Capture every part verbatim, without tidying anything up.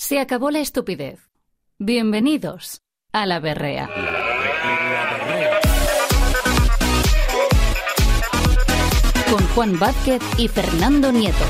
Se acabó la estupidez. Bienvenidos a La Berrea. Con Juan Vázquez y Fernando Nieto.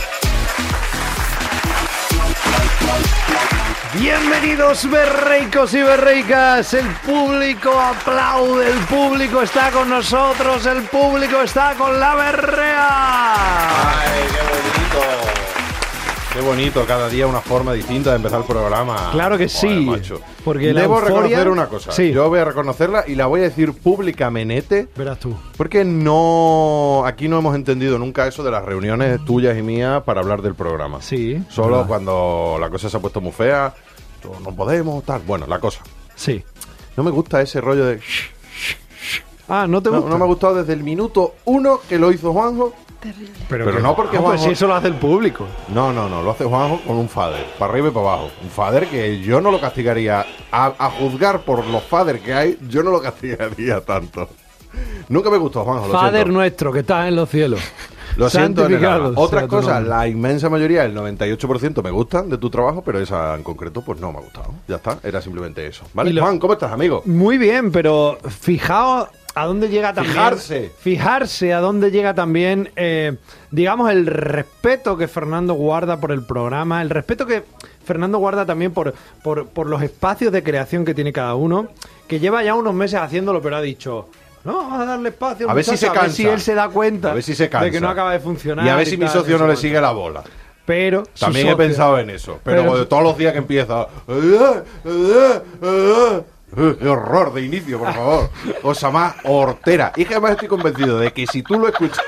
Bienvenidos berreicos y berreicas, el público aplaude, el público está con nosotros, el público está con La Berrea. ¡Ay, qué bonito! Qué bonito, cada día una forma distinta de empezar el programa. Claro que sí, Joder, macho. porque la Debo euforia... reconocer una cosa, sí. Yo voy a reconocerla y la voy a decir públicamente. Verás tú. Porque no, aquí no hemos entendido nunca eso de las reuniones tuyas y mías para hablar del programa. Sí. Solo verdad. cuando la cosa se ha puesto muy fea, no podemos, tal. Bueno, la cosa. Sí. No me gusta ese rollo de... Ah, ¿no te No, gusta? no me ha gustado desde el minuto uno que lo hizo Juanjo. Terrible. Pero, Pero que- no porque Ah, pues Juanjo- si eso lo hace el público. No, no, no, lo hace Juanjo con un fader, para arriba y para abajo. Un fader que yo no lo castigaría, a, a juzgar por los fader que hay, yo no lo castigaría tanto. Nunca me gustó, Juanjo, lo Fader siento. nuestro, que estás en los cielos. Lo siento en el alma. Santificado Otras sea tu cosas, nombre. la inmensa mayoría, el noventa y ocho por ciento me gustan de tu trabajo, pero esa en concreto pues no me ha gustado. Ya está, era simplemente eso. ¿Vale? Y lo- Juan, ¿cómo estás, amigo? Muy bien, pero fijaos a dónde llega también... Fijarse. Fijarse a dónde llega también, eh, digamos, el respeto que Fernando guarda por el programa, el respeto que Fernando guarda también por, por, por los espacios de creación que tiene cada uno, que lleva ya unos meses haciéndolo, pero ha dicho... No, vamos a darle espacio al A ver si muchacho, se a ver cansa. si él se da cuenta A ver si se cansa. de que no acaba de funcionar. Y a ver si mi tal, socio sé no le cuánto. sigue la bola. Pero su También he socio- pensado en eso. Pero, Pero de su- todos los días que empieza... "Eh, eh, eh", ¡qué horror de inicio, por favor! Cosa más hortera. Y que además estoy convencido de que si tú lo escuchas...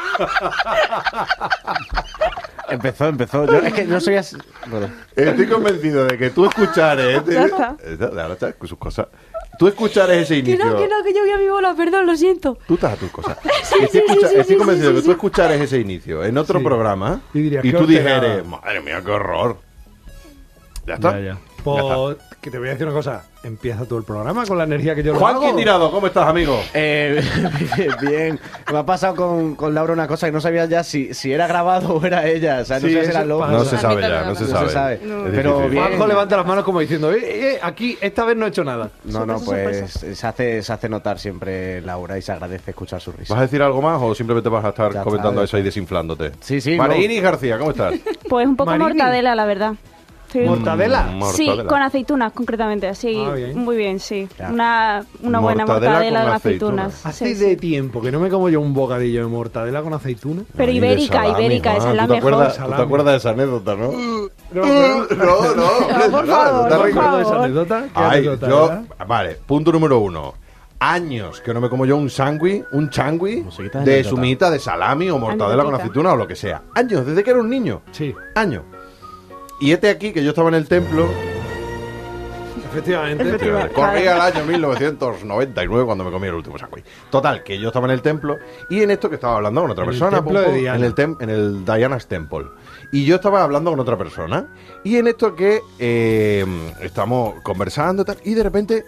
Empezó, empezó. Yo, es que no soy así. Bueno. Estoy convencido de que tú escuchares... Ya está. Ahora está con sus cosas. Tú escuchares ese Que inicio... no, que no, que yo voy a mi bola, perdón, lo siento. Tú estás a tus cosas. Sí, estoy sí, escucha- sí, sí, estoy sí, convencido sí, de que sí, tú sí. escuchares ese inicio en otro Sí. programa Y dirías, y qué tú horterada. dijeres, madre mía, qué horror. Ya está. Ya, ya. Ya Pues, que te voy a decir una cosa. Empieza tú el programa con la energía que yo lo Juan hago. Tirado, ¿cómo estás, amigo? Eh, bien, bien. Me ha pasado con, con Laura una cosa que no sabía ya si, si era grabado o era ella. O sea, no Sí, sé si eso era loco. pasa. No se A mí sabe también ya, me no pasa. se No se sabe. sabe. Es No. difícil. Pero bien. Juanjo levanta las manos como diciendo, eh, eh, aquí esta vez no he hecho nada. No, no, Sorpresa, pues sorpresa. se hace, se hace notar siempre Laura y se agradece escuchar su risa. ¿Vas a decir algo más o simplemente vas a estar Ya comentando está, eso y desinflándote? Sí, sí, Marini García, ¿cómo estás? Pues un poco Marini. mortadela, la verdad. Sí. ¿Mortadela? Mm, Sí, mortadela. con aceitunas, concretamente, así. Ah, bien. Muy bien, sí. Ya. Una, una buena Mortadela mortadela con con aceitunas. aceitunas. Hace Sí, de sí. tiempo que no me como yo un bocadillo de mortadela con aceituna. Pero Ay, de ibérica, salami, ibérica, esa Juan. es la ¿Tú te mejor. acuerdas- ¿Tú te Salami. acuerdas de esa anécdota, no? No, No, no, no. por no, favor, no, por no, ¿Recuerdo esa favor. anécdota? ¿Qué Ay, anécdota yo, era? vale, punto número uno. Años que no me como yo un sándwich, un changui Musiquita de de anécdota. sumita, de salami o mortadela con Anécdota. aceituna o lo que sea. Años, desde que era un niño. Sí, Años. Y este aquí, que yo estaba en el templo, efectivamente. Efectivamente. corría el año mil novecientos noventa y nueve cuando me comí el último sándwich. Total, que yo estaba en el templo y en esto que estaba hablando con otra En el persona. templo de Diana. En el, tem- en el Diana's Temple. Y yo estaba hablando con otra persona. Y en esto que eh, estamos conversando y tal, y de repente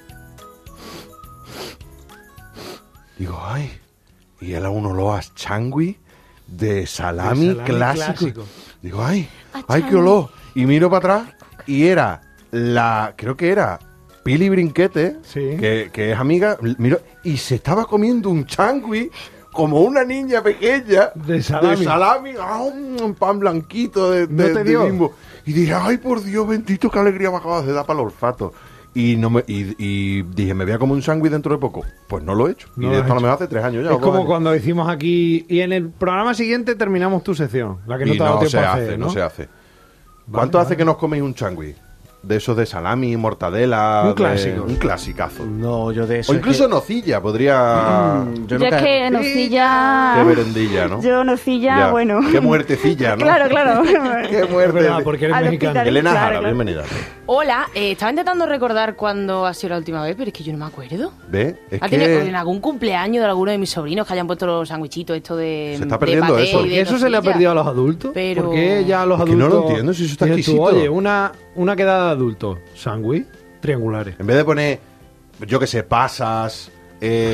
digo, ay, y era un olor a changui de salami, De salami clásico. clásico. Digo, ay, A ay, qué changui. olor. Y miro para atrás y era la, creo que era Pili Brinquete, Sí. que, que es amiga, miro, y se estaba comiendo un changui como una niña pequeña De salami. de salami, ah, un pan blanquito de, ¿No de- te de dio? Bimbo. Y dije, ay, por Dios, bendito, qué alegría me acabas de dar para el olfato. Y, no me, y, y dije, ¿me voy a comer un sándwich dentro de poco? Pues no lo he hecho. No y lo de has esto no hecho. me hace tres años ya. o Es dos como años. cuando decimos aquí, y en el programa siguiente terminamos tu sección, la que no Y te ha dado no tiempo se a hace, hacer, no ¿no? se hace. ¿Cuánto Vale, hace vale. que nos coméis un sándwich? De esos de salami, mortadela. Un de- clásico. Un clasicazo. No, yo de eso. O es incluso que- nocilla, podría. Mm, Yo, yo nunca- es que nocilla... Qué merendilla, ¿no? Yo nocilla, Ya. bueno... Qué muertecilla, ¿no? Claro, claro. Qué Es muerte. verdad, porque eres Al mexicano. hospital. Elena Claro, Jara, claro. bienvenida. Hola, eh, estaba intentando recordar cuándo ha sido la última vez, pero es que yo no me acuerdo. ¿Ve? Es ¿Ha tenido en que. algún cumpleaños de alguno de mis sobrinos que hayan puesto los sandwichitos esto de Se está de perdiendo paté eso. y ¿Por de ¿Y eso se le ha nocilla? perdido a los adultos? Pero- ¿Por qué ya a los Es que adultos... no lo entiendo, si eso está dices tú, exquisito. oye, una, una quedada de adultos, sándwich, triangulares. En vez de poner, yo que sé, pasas, eh,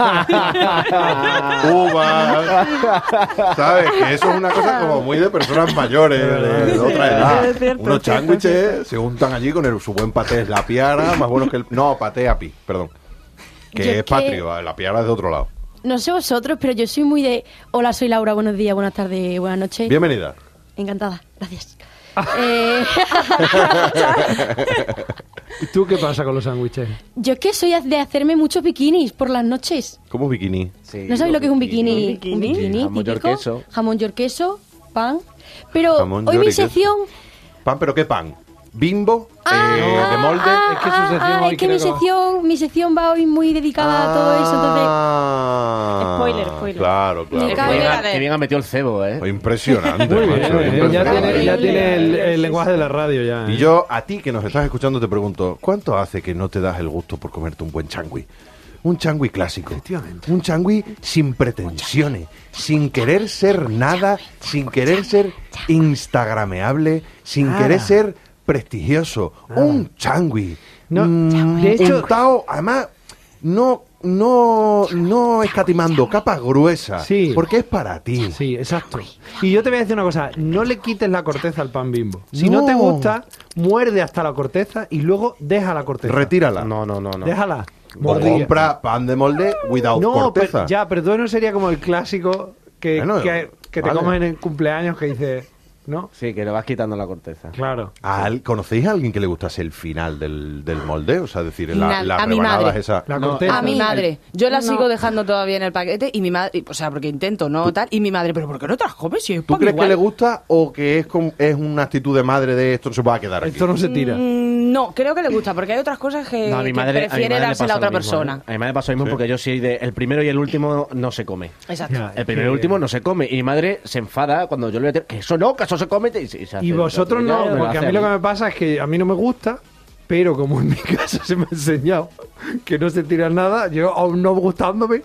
uvas, ¿sabes? Que eso es una cosa como muy de personas mayores, de, de otra edad. Es cierto, Unos es cierto, sándwiches se juntan allí con el, su buen paté, la piara, más bueno que el... No, paté api, perdón. Que Yo es que- patrio, la piara es de otro lado. No sé vosotros, pero yo soy muy de... Hola, soy Laura, buenos días, buenas tardes, buenas noches. Bienvenida. Encantada, gracias. eh, ¿Y tú qué pasa con los sándwiches? yo es que soy de hacerme muchos bikinis por las noches. ¿Cómo bikini? Sí, ¿No sabéis lo que es un bikini? ¿Un bikini? Un bikini Jamón york típico. queso. Jamón york queso, pan. Pero Jamón hoy york mi y queso. sección... ¿Pan, pero qué pan? ¿Bimbo? Ah, Eh, ¿De molde? ah, Es que su ah, sección ah, hoy es que mi creo que va- sección, mi sección va hoy muy dedicada a todo eso, entonces... Ah, Spoiler, spoiler. Claro, Me claro. cabe Qué bien, la ha- de- qué bien ha metido el cebo, ¿eh? Impresionante. Muy bien, macho, muy bien. Ya impresionante. tiene, ya tiene el, el lenguaje de la radio ya. ¿eh? Y yo, a ti que nos estás escuchando, te pregunto, ¿cuánto hace que no te das el gusto por comerte un buen changui? Un changui clásico. Efectivamente. Un changui sin pretensiones, sin querer ser nada, sin querer ser instagrameable, sin Nada. querer ser prestigioso. Un changui. No, Mm, de hecho- untado, además, no, no, no escatimando, capa gruesa. Sí. Porque es para ti. Sí, exacto. Y yo te voy a decir una cosa, no le quites la corteza al pan Bimbo. Si no, No. te gusta, muerde hasta la corteza y luego deja la corteza. Retírala. No, no, no, no. Déjala. O Mordida. compra pan de molde without No, corteza. pero, ya, pero tú no sería como el clásico que, Bueno, que, que te vale. comes en el cumpleaños que dice, ¿no? Sí, que le vas quitando la corteza. Claro. ¿A al- ¿Conocéis a alguien que le gustase el final del, del molde? O sea, decir, la, Na- las a mi rebanadas madre. esa. La No, corteza. A mi madre. Yo la No. sigo dejando todavía en el paquete y mi madre, o sea, porque intento, ¿no? Tal, y mi madre, ¿pero por qué no te las comes? Si es ¿Tú pan crees igual. que le gusta o que es, con- es una actitud de madre de esto no se va a quedar aquí? Esto no se tira. Mm, no, creo que le gusta, porque hay otras cosas que, No, a mi que madre, a mi prefiere madre le dársela pasa a otra lo mismo, persona. ¿eh? A mi madre pasa lo mismo Sí. porque yo soy de... El primero y el último no se come. Exacto. Ya, El primero y el que- último no se come. Y mi madre se enfada cuando yo le digo que eso no, que eso se come. Y, se- y se hace- Y vosotros ya no, me lo porque a hace mí lo que me pasa es que a mí no me gusta, pero como en mi casa se me ha enseñado que no se tira nada, yo aún no gustándome,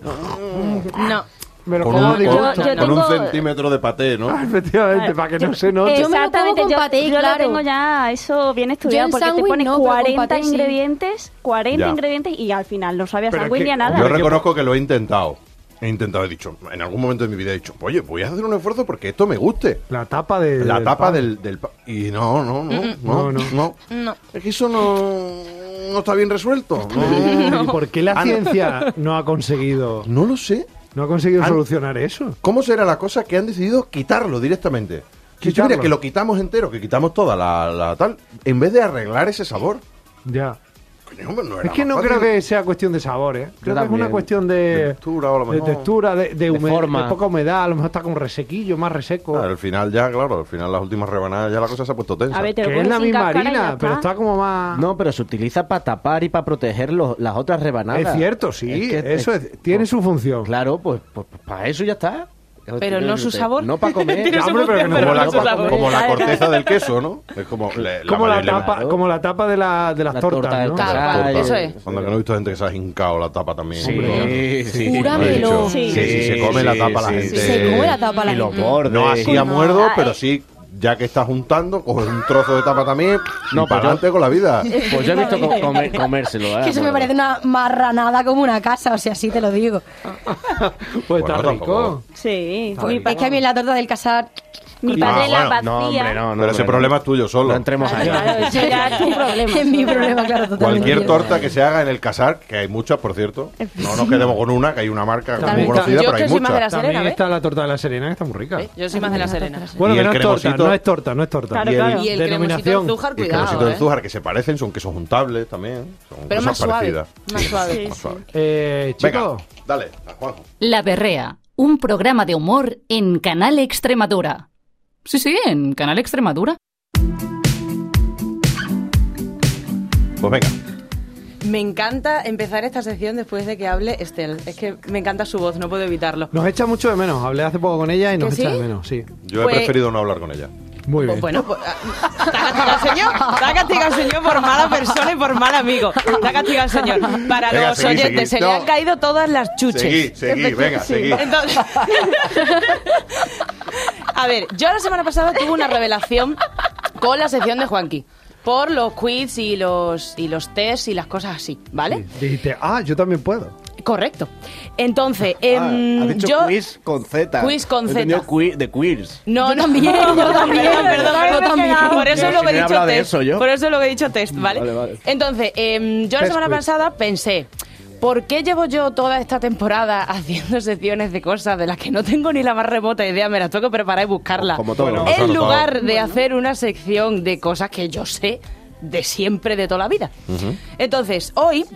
No. me lo Con, como un, de con- gusto. yo con un tengo- centímetro de paté, ¿no? Ah, efectivamente, para que no se note. Yo me lo como Exactamente, con yo, paté, yo claro. lo tengo ya eso bien estudiado en porque te sándwich pones no, pero con cuarenta paté sí. ingredientes, cuarenta Ya. ingredientes y al final no sabe a Pero es sándwich que- ni a nada. Yo Hombre, reconozco que lo he intentado. He intentado, he dicho, en algún momento de mi vida he dicho, oye, voy a hacer un esfuerzo porque esto me guste. La tapa de La del tapa pan. del, del pa- Y no, no, no, no, No, no. no, No. Es que eso no, no está bien resuelto. No, ¿Y por qué la Ah, no. ciencia no ha conseguido No lo sé. no ha conseguido Ah, solucionar eso? ¿Cómo será la cosa que han decidido quitarlo directamente? Si tú Quitarlo. mira que lo quitamos entero, que quitamos toda la, la tal, en vez de arreglar ese sabor. Ya. Coño, hombre, no era Es que más no fácil. creo que sea cuestión de sabor, ¿eh? Creo que es una también. cuestión de De textura, o a lo de mejor. textura, de, de, hume- forma. de poca humedad, a lo mejor está como resequillo, más reseco. Claro, al final ya, claro, al final las últimas rebanadas ya la cosa se ha puesto tensa. A ver, te lo Que es pones la sin misma cáscara y ya harina, pero está. está como más... No, pero se utiliza para tapar y para proteger los- las otras rebanadas. Es cierto, sí, Es que- eso es- tiene su función. Claro, pues, pues, para eso ya está. Pero no su sabor. No para comer. Tiene su Hombre, pero que no función, como, la, no su sabor. como la corteza del queso, ¿no? Es como, le- como, la mayoría- tapa, claro. como la tapa de, la, de las La tortas, torta del ¿no? Claro, casal. claro, eso es. Cuando que no he visto gente que se ha hincado la tapa también. Sí, Hombre, sí. Júramelo. ¿no? Sí. Que si se come la tapa la gente. Se come la tapa la Y los gente. bordes. No así a No, muerdo, ah, pero eh. sí, ya que estás juntando, coges un trozo de tapa también No, y para pues yo- adelante con la vida. Pues yo he visto co- comer- comérselo. ¿eh? Que eso me Bueno. parece una marranada como una casa, o sea, así te lo digo. Pues Bueno, está rico. tampoco. Sí, Está mi, bien. pa- Es que a mí la torta del casar... mi Ah, padre la bueno, vacía. No, hombre, no, no. Pero ese hombre, problema no. es tuyo solo. No entremos ahí. Claro, eso ya es tu problema. Es mi problema, claro, totalmente. Cualquier torta que se haga en el casar, que hay muchas, por cierto. No nos quedemos con una, que hay una marca muy También conocida, yo pero que hay soy más de muchas. la También Serena, ¿ves? está la torta de la Serena, que está muy rica. ¿Eh? Yo soy más de la Serena. Bueno, Y que el no es torta, cremosito- no es torta, no es torta. Claro, Y el- claro. Y el cremosito Denominación. de Zújar, Y el cuidado, cremosito de ¿eh? Zújar, que se parecen, son quesos juntables también. Son Pero cosas más suave, parecidas. más suave. Sí, Más sí. suave. Eh, Venga, chicos, dale, a Juanjo. La Berrea, un programa de humor en Canal Extremadura. Sí, sí, en Canal Extremadura. Pues venga. Me encanta empezar esta sección después de que hable Estel. Es que me encanta su voz, no puedo evitarlo. nos echa mucho de menos. Hablé hace poco con ella y nos ¿Que echa sí? de menos, sí. Yo he Pues- preferido no hablar con ella. Muy Pues bien. bueno, pues, ah, está castigado el señor, está castigado el señor por mala persona y por mal amigo. Está castigado el señor. Para Venga, los seguí, oyentes, seguí. se le No. han caído todas las chuches. Seguí, seguí, venga, seguí. Entonces, a ver, yo la semana pasada tuve una revelación con la sección de Juanqui. Por los quiz y los, y los tests y las cosas así, ¿vale? Sí. Dijiste, ah, yo también puedo. Correcto. Entonces, Ah, em, has dicho yo... quiz con Z. Quiz con He entendido Z. qui- de queers. No, Yo no. también, yo también, Perdón, perdón, yo perdón. también. Por eso Pero es lo si que he no he dicho hablado de test. eso yo. Por eso es lo que he dicho test, ¿vale? Vale, vale. Entonces, em, yo la Test semana quiz. pasada pensé, ¿por qué llevo yo toda esta temporada haciendo secciones de cosas de las que no tengo ni la más remota idea? Me las tengo que preparar y buscarlas. Como todo. Bueno, En Pasando lugar de hacer una sección de cosas que yo sé de siempre, de toda la vida. Entonces, hoy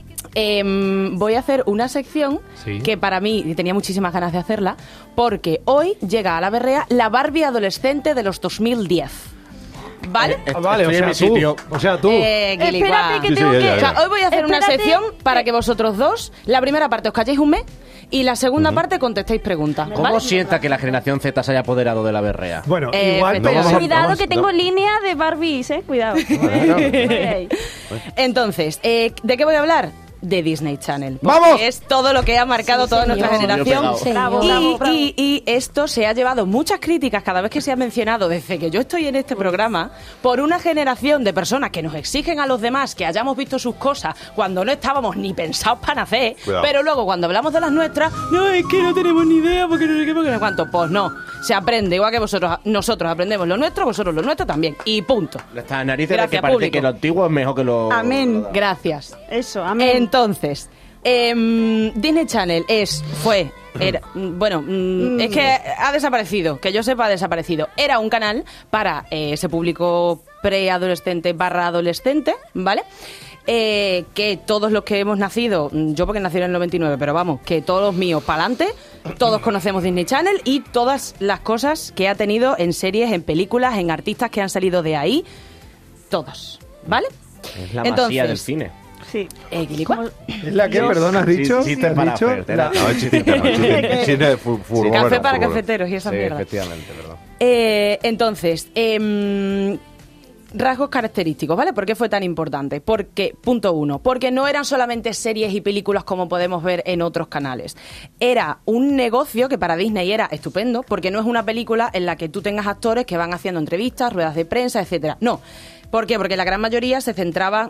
em, voy a hacer una sección Sí. que para mí tenía muchísimas ganas de hacerla, porque hoy llega a la berrea la Barbie adolescente de los dos mil diez. ¿Vale? Ah, vale, o Estoy en sea, mi tú. sitio. O sea, tú. Eh, Guiligua. Espérate que Sí, tengo sí, ya, que... ya, O sea, hoy voy a hacer una Espérate. sección para que vosotros dos, la primera parte os calléis un mes y la segunda parte contestéis preguntas. ¿Cómo ¿vale? sienta que la generación Z se haya apoderado de la berrea? Bueno, Eh, igual, efectivamente. pero... Cuidado vamos, que tengo no. línea de Barbies, eh. Cuidado. Ay, ay. Entonces, eh, ¿de qué voy a hablar? De Disney Channel. Porque ¡Vamos! Es todo lo que ha marcado Sí, toda señor. nuestra generación. Señor. Bravo, Y, bravo, bravo. y- y esto se ha llevado muchas críticas cada vez que se ha mencionado desde que yo estoy en este programa por una generación de personas que nos exigen a los demás que hayamos visto sus cosas cuando no estábamos ni pensados para nacer, Cuidado. pero luego cuando hablamos de las nuestras, no, es que no tenemos ni idea porque no sé qué, porque no sé cuánto. Pues no, se aprende igual que vosotros, nosotros aprendemos lo nuestro, vosotros lo nuestro también. Y punto. Estas narices de Gracias, que parece público. que lo antiguo es mejor que lo... Amén. Gracias. Eso, amén. Entonces, em, Disney Channel es, fue, era, mm, bueno, mm, es que ha desaparecido, que yo sepa ha desaparecido. Era un canal para eh, ese público preadolescente barra adolescente, ¿vale? Eh, que todos los que hemos nacido, mm, yo porque nací en el noventa y nueve, pero vamos, que todos los míos para adelante, todos conocemos Disney Channel y todas las cosas que ha tenido en series, en películas, en artistas que han salido de ahí, todos, ¿vale? Es la masía del cine. Sí. Eh, Guiligua. ¿Es la que, Yo- perdón, has Sí, dicho? chiste ¿Has para dicho? hacer, La- No, es chiste interno, chiste, chiste de fu- furbolero, Café para furbolero. cafeteros y esa Sí, mierda. efectivamente, ¿verdad? Eh, entonces, em, rasgos característicos, ¿vale? ¿Por qué fue tan importante? Porque, punto uno, porque no eran solamente series y películas como podemos ver en otros canales. Era un negocio que para Disney era estupendo, porque no es una película en la que tú tengas actores que van haciendo entrevistas, ruedas de prensa, etcétera. No. ¿Por qué? Porque la gran mayoría se centraba...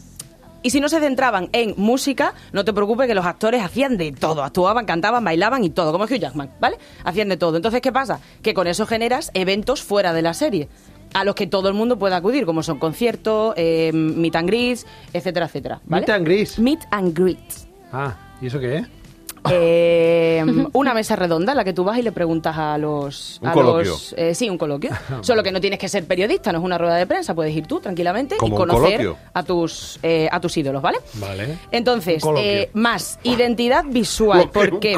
Y si no se centraban en música, no te preocupes que los actores hacían de todo. Actuaban, cantaban, bailaban y todo, como Hugh Jackman, ¿vale? Hacían de todo. Entonces, ¿qué pasa? Que con eso generas eventos fuera de la serie, a los que todo el mundo puede acudir, como son conciertos, eh, meet and greets, etcétera, etcétera. ¿vale? Meet and greets. Meet and greets. Ah, ¿y eso qué es? Eh, una mesa redonda en la que tú vas y le preguntas a los... Un a coloquio. los, eh, sí, un coloquio. Solo que no tienes que ser periodista, no es una rueda de prensa, puedes ir tú tranquilamente Como y un conocer coloquio. a tus, eh, a tus ídolos, ¿vale? Vale. Entonces, Un coloquio. eh, más identidad visual, porque...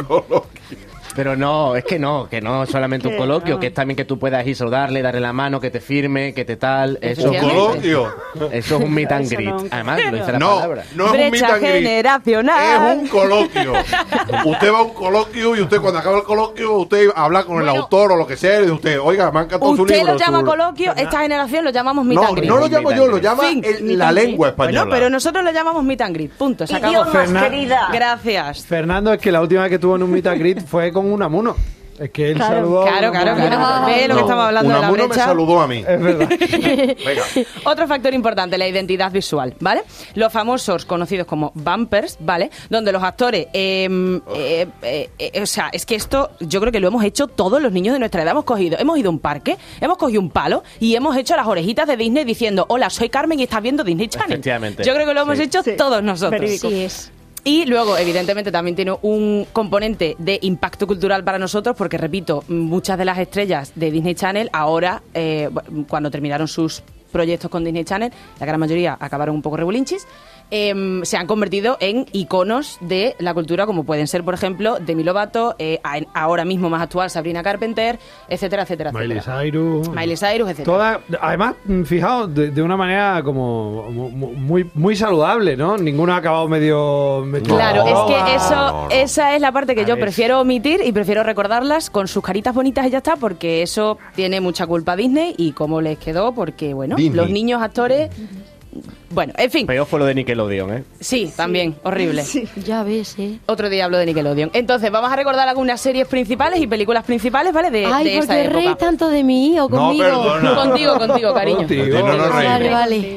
Pero no, es que no, que no es solamente un Que coloquio, no. que es también que tú puedas ir saludarle, darle la mano, que te firme, que te tal. Eso, Un Efectivamente. coloquio. eso es un meet and Eso greet. no, un Además, lo dice la No, palabra. no es un meet Brecha and greet. generacional. Es un coloquio. Usted va a un coloquio y usted cuando acaba el coloquio, usted habla con el Bueno. autor o lo que sea y dice usted, oiga, me ha encantado su Usted libro. lo llama su- coloquio, esta generación lo llamamos meet No, and greet. no lo llamo Meet yo, and lo greet. llama Fin, el- meet la and greet. lengua española. Bueno, pero nosotros lo llamamos meet and greet, punto, se acabó. Idiomas, Fernan- querida. Gracias. Fernando, es que la última vez que tuvo en un meet and greet fue con Unamuno. Es que él Claro. saludó... a Claro, claro, Unamuno. claro. Ve lo que No, estamos hablando de la Unamuno me brecha. saludó a mí. Es verdad. Venga. Otro factor importante, la identidad visual, ¿vale? Los famosos conocidos como bumpers, ¿vale? Donde los actores, eh, eh, eh, eh, o sea, es que esto yo creo que lo hemos hecho todos los niños de nuestra edad. Hemos cogido, hemos ido a un parque, hemos cogido un palo y hemos hecho las orejitas de Disney diciendo, hola, soy Carmen y estás viendo Disney Channel. Efectivamente. Yo creo que lo hemos Sí. hecho Sí. todos nosotros. Verídico. Sí es. Y luego, evidentemente, también tiene un componente de impacto cultural para nosotros, porque, repito, muchas de las estrellas de Disney Channel ahora, eh, bu- cuando terminaron sus proyectos con Disney Channel, la gran mayoría acabaron un poco regulinchis, eh, se han convertido en iconos de la cultura, como pueden ser, por ejemplo, Demi Lovato, eh, a- ahora mismo más actual, Sabrina Carpenter, etcétera, etcétera, Miley etcétera. Cyrus. Miley Cyrus, etcétera. Toda, además, mm, fijaos, de, de una manera como mu- mu- muy muy saludable, ¿no? Ninguno ha acabado medio... medio Claro, droga. es que eso, no, no. esa es la parte que A yo ver. prefiero omitir y prefiero recordarlas con sus caritas bonitas y ya está, porque eso tiene mucha culpa a Disney y cómo les quedó, porque bueno, Disney. los niños actores, bueno, en fin, Peor fue lo de Nickelodeon, ¿eh? sí, también, horrible. Ya ves, ¿eh? Otro día hablo de Nickelodeon. Entonces, vamos a recordar algunas series principales y películas principales, ¿vale? De, Ay, de ¿por esta qué reís época. tanto de mí o conmigo? perdona. Contigo, contigo, cariño. Contigo. Sí, no nos Ah, reímos. vale, vale.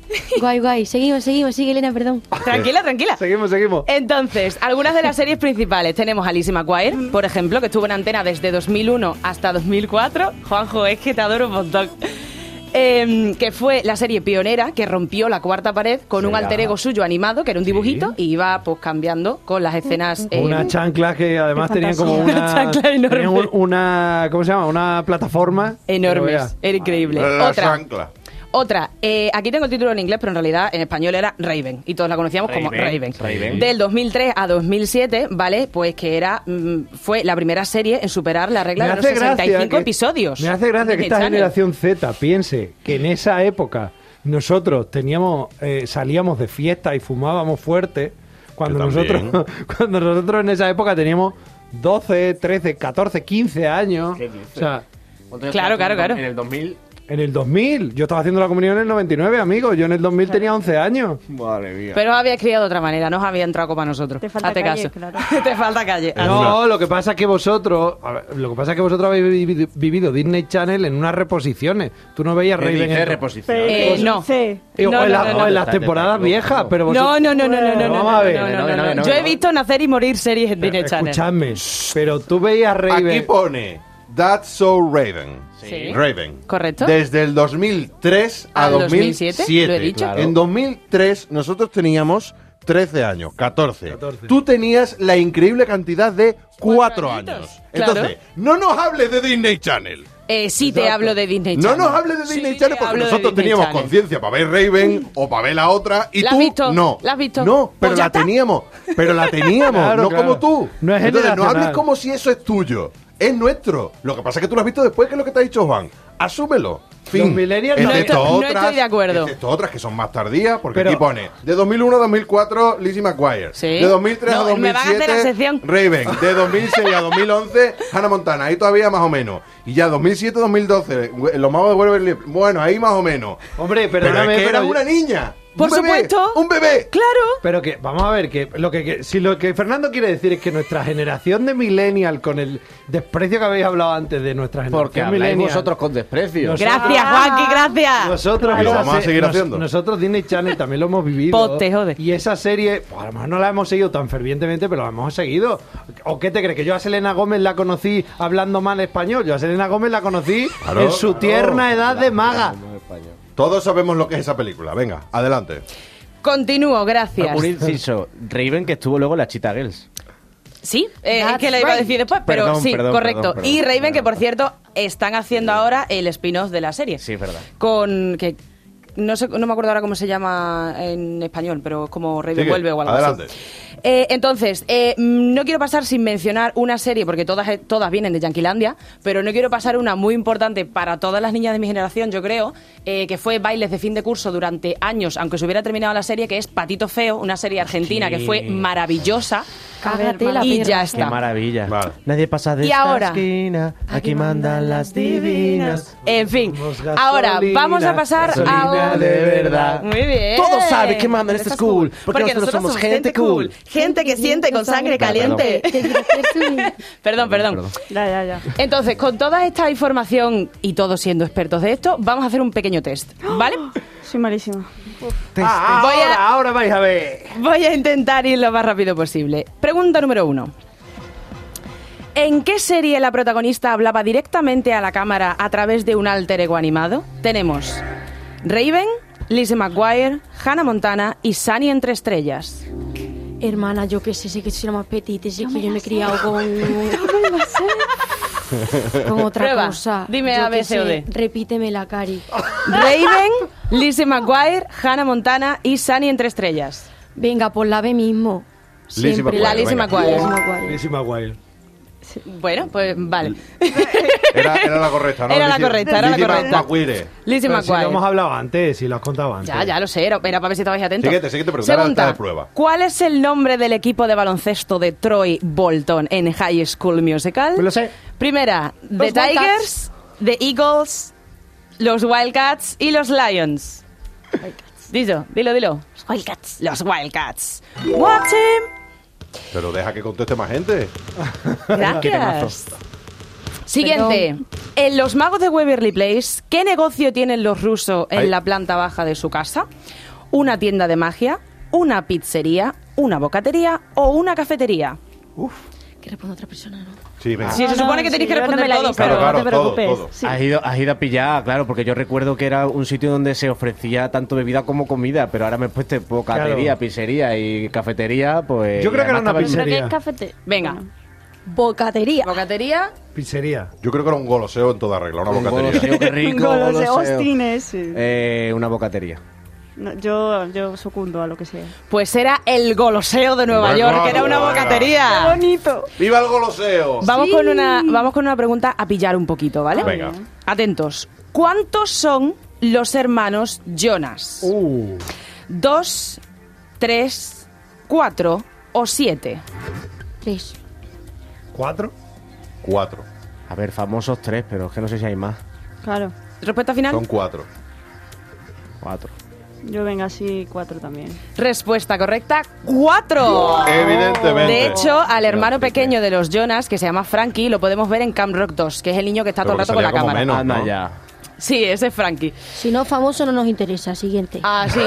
Guay, guay. Seguimos, seguimos. Sigue, Elena, perdón. Tranquila, tranquila. Seguimos, seguimos. Entonces, algunas de las series principales. Tenemos a Lizzie McGuire, por ejemplo, que estuvo en antena desde dos mil uno hasta dos mil cuatro. Juanjo, es que te adoro un montón. Eh, que fue la serie pionera que rompió la cuarta pared con un alter ego suyo animado, que era un dibujito, y iba pues cambiando con las escenas. Eh, Una chancla que además Qué tenían como fantasía. una, Una chancla enorme. tenían un- una, ¿cómo se llama? Una plataforma. enormes. Pero vea. Era increíble. La Otra. chancla. Otra, eh, aquí tengo el título en inglés, pero en realidad en español era Raven, y todos la conocíamos como Raven, Raven. Raven. Del dos mil tres a dos mil siete, ¿vale? Pues que era mm, fue la primera serie en superar la regla Me de los hace sesenta y gracia cinco que- episodios. Me hace gracia que Disney esta Channel. generación Z piense que en esa época nosotros teníamos eh, salíamos de fiesta y fumábamos fuerte cuando Yo nosotros también. cuando nosotros en esa época teníamos doce, trece, catorce, quince años. ¿Qué dices? O sea, Claro, claro, claro. En el dos mil. en el dos mil, yo estaba haciendo la comunión en el noventa y nueve, amigo. Yo en el dos mil tenía once años. Madre mía. Pero os habíais criado de otra manera, no os había entrado como a nosotros. Te falta Hazte calle, caso. claro. Te falta calle. No, lo que pasa es que vosotros, a ver, lo que pasa es que vosotros habéis vivido, vivido Disney Channel en unas reposiciones. Tú no veías ¿Qué Raven dice en- reposición? Eh, no. Sí. Eh, o No, en, no, la- no, o en no. las temporadas viejas, pero No, vosotros... no, no, no, no, no, no, Vamos no, a ver. no, no, No, no, no, no. no, Yo he no. visto nacer y morir series en Disney Channel. Escuchadme, pero tú veías Raven... Aquí pone That's So Raven. Sí. Raven. Correcto. Desde el dos mil tres a Al dos mil siete. dos mil siete, lo he dicho. Claro. En dos mil tres nosotros teníamos trece años, catorce. catorce. Tú tenías la increíble cantidad de cuatro añitos. años. Claro. Entonces, no nos hables de Disney Channel. Eh, sí te hablo de Disney No Channel. nos hables de Disney Sí Channel te porque hablo de nosotros Disney teníamos Channel. conciencia para ver Raven o para ver la otra y ¿La tú has visto? no. ¿La has visto? No, pero Pues ya la está. teníamos, pero la teníamos, Claro, no claro. como tú. No es Entonces no generacional. hables como si eso es tuyo. Es nuestro. Lo que pasa es que tú lo has visto después, que es lo que te ha dicho Juan. Asúmelo. Fin. Los millennials no Excepto estoy- no otras, estoy de acuerdo. excepto otras que son más tardías, porque Pero- aquí pone de dos mil uno a dos mil cuatro Lizzie McGuire. Sí. De dos mil tres No, a me van a hacer la dos mil siete sección. Raven. De dos mil seis a dos mil once Hannah Montana. Ahí todavía más o menos. Y ya dos mil siete a dos mil doce Los magos de Waverly. Bueno, ahí más o menos. Hombre, Pero perdóname, es que pero era yo- una niña. Por Un bebé, supuesto. Un bebé. Claro. Pero que, vamos a ver, que lo que, que- si lo que Fernando quiere decir es que nuestra generación de millennial, con el desprecio que habéis hablado antes de nuestra generación Porque habláis millennial, vosotros con desprecio. Nosotros- Gracias, Juanqui, gracias. Nosotros, Y lo esa vamos a se- seguir nos- haciendo. Nosotros Disney Channel también lo hemos vivido. Pues te jode. Y esa serie, pues a lo mejor no la hemos seguido tan fervientemente, pero la hemos seguido. ¿O qué te crees? ¿Que yo a Selena Gómez la conocí hablando mal español? Yo a Selena Gómez la conocí Claro, en su claro. tierna edad de maga. Todos sabemos lo que es esa película. Venga, adelante. Continúo, gracias. Un inciso. Raven que estuvo luego en la Cheetah Girls. Sí, eh, es That's que lo iba a right. decir después, pero Perdón, sí, perdón, correcto. perdón, perdón. y Raven, que por cierto, están haciendo ahora el spin-off de la serie. Sí, es verdad. Con que no sé, no me acuerdo ahora cómo se llama en español, pero es como Raven Sigue, vuelve o algo adelante. así. Eh, entonces, eh, mm, no quiero pasar sin mencionar una serie, porque todas, todas vienen de Yanquilandia, pero no quiero pasar una muy importante para todas las niñas de mi generación, yo creo, eh, que fue bailes de fin de curso durante años, aunque se hubiera terminado la serie, que es Patito Feo, una serie argentina que fue maravillosa. Cágate la y perra. ya Qué está. maravilla. Vale. Nadie pasa de Y esta ahora, esquina. Aquí mandan las divinas. En fin, Somos gasolina, ahora vamos a pasar gasolina a... de verdad. Muy bien. Todos saben que mandan en esta school, porque nosotros somos gente cool. Gente que siente con sangre caliente. Perdón, perdón. Ya, ya, ya. Entonces, con toda esta información y todos siendo expertos de esto, vamos a hacer un pequeño test, ¿vale? Soy malísima. Ah, Voy ahora, a- ahora vais a ver. Voy a intentar ir lo más rápido posible. Pregunta número uno. ¿En qué serie la protagonista hablaba directamente a la cámara a través de un alter ego animado? Tenemos Raven, Lizzie McGuire, Hannah Montana y Sunny entre estrellas. Hermana, yo qué sé, sé que soy la más petite, sé que yo me he criado con... con otra Prueba. cosa. Dime Yo A, B, qué C o sé, D. Repíteme la cari. Raven, Lizzie McGuire, Hannah Montana y Sunny entre estrellas. Venga, por la B mismo. Lizzie Siempre. McGuire, La Lizzie venga. McGuire. Lizzie McGuire. Lizzie McGuire. Bueno, pues vale. Era, era la correcta, ¿no? Era la Lizzie- correcta, era la Lizzie correcta. McGuire. Lizzie Pero si lo McGuire. hemos hablado antes, si lo has contado antes. Ya, ya lo sé, era, era para ver si estabais atentos. Siguiente, siguiente pregunta, ahora está Segunda, de prueba. ¿cuál es el nombre del equipo de baloncesto de Troy Bolton en High School Musical? Pues lo sé. Primera, The Los Wildcats. Tigers, The Eagles, los Wildcats y los Lions. Dilo, dilo, dilo. Los Wildcats. Los Wildcats. What team? Pero deja que conteste más gente. Gracias. Siguiente. En Los Magos de Waverly Place, ¿qué negocio tienen los rusos en Ay. la planta baja de su casa? ¿Una tienda de magia, una pizzería, una bocatería o una cafetería? Que responda otra persona, ¿no? Sí, venga. Sí, se No, supone no, que tenéis sí, que yo no responder me la he todo, visto, pero... Claro, no te claro, preocupes. todo, todo. Sí. Has ido, has ido a pillar, claro, porque yo recuerdo que era un sitio donde se ofrecía tanto bebida como comida, pero ahora me he puesto bocatería, Claro. pizzería y cafetería, pues... Yo creo que era además una estaba en- Creo que pizzería. es cafete. Venga, Bueno. Bocatería. bocatería... Pizzería. Yo creo que era un goloseo en toda regla, una Un bocatería. goloseo, qué rico, Goloseo goloseo. Ostines, sí. Eh, una bocatería. No, yo, yo sucundo a lo que sea. Pues era el Goloseo de Nueva Hombre, York, claro, que era una venga. bocatería. ¡Bonito! ¡Viva el goloseo! Vamos, Sí. con una, vamos con una pregunta a pillar un poquito, ¿vale? Venga. Atentos. ¿Cuántos son los hermanos Jonas? Uh. ¿Dos, tres, cuatro o siete? Tres. ¿Cuatro? Cuatro. A ver, famosos tres, pero es que no sé si hay más. Claro. ¿Respuesta final? Son cuatro. Cuatro. Yo venga así, cuatro también. Respuesta correcta, cuatro. Evidentemente. De hecho, al hermano pequeño de los Jonas, que se llama Frankie, lo podemos ver en Camp Rock dos, que es el niño que está todo Pero el rato que con la salía como cámara. menos, Anda ¿no? ya. Sí, ese es Frankie. Si no, famoso no nos interesa. Siguiente. Ah, sí.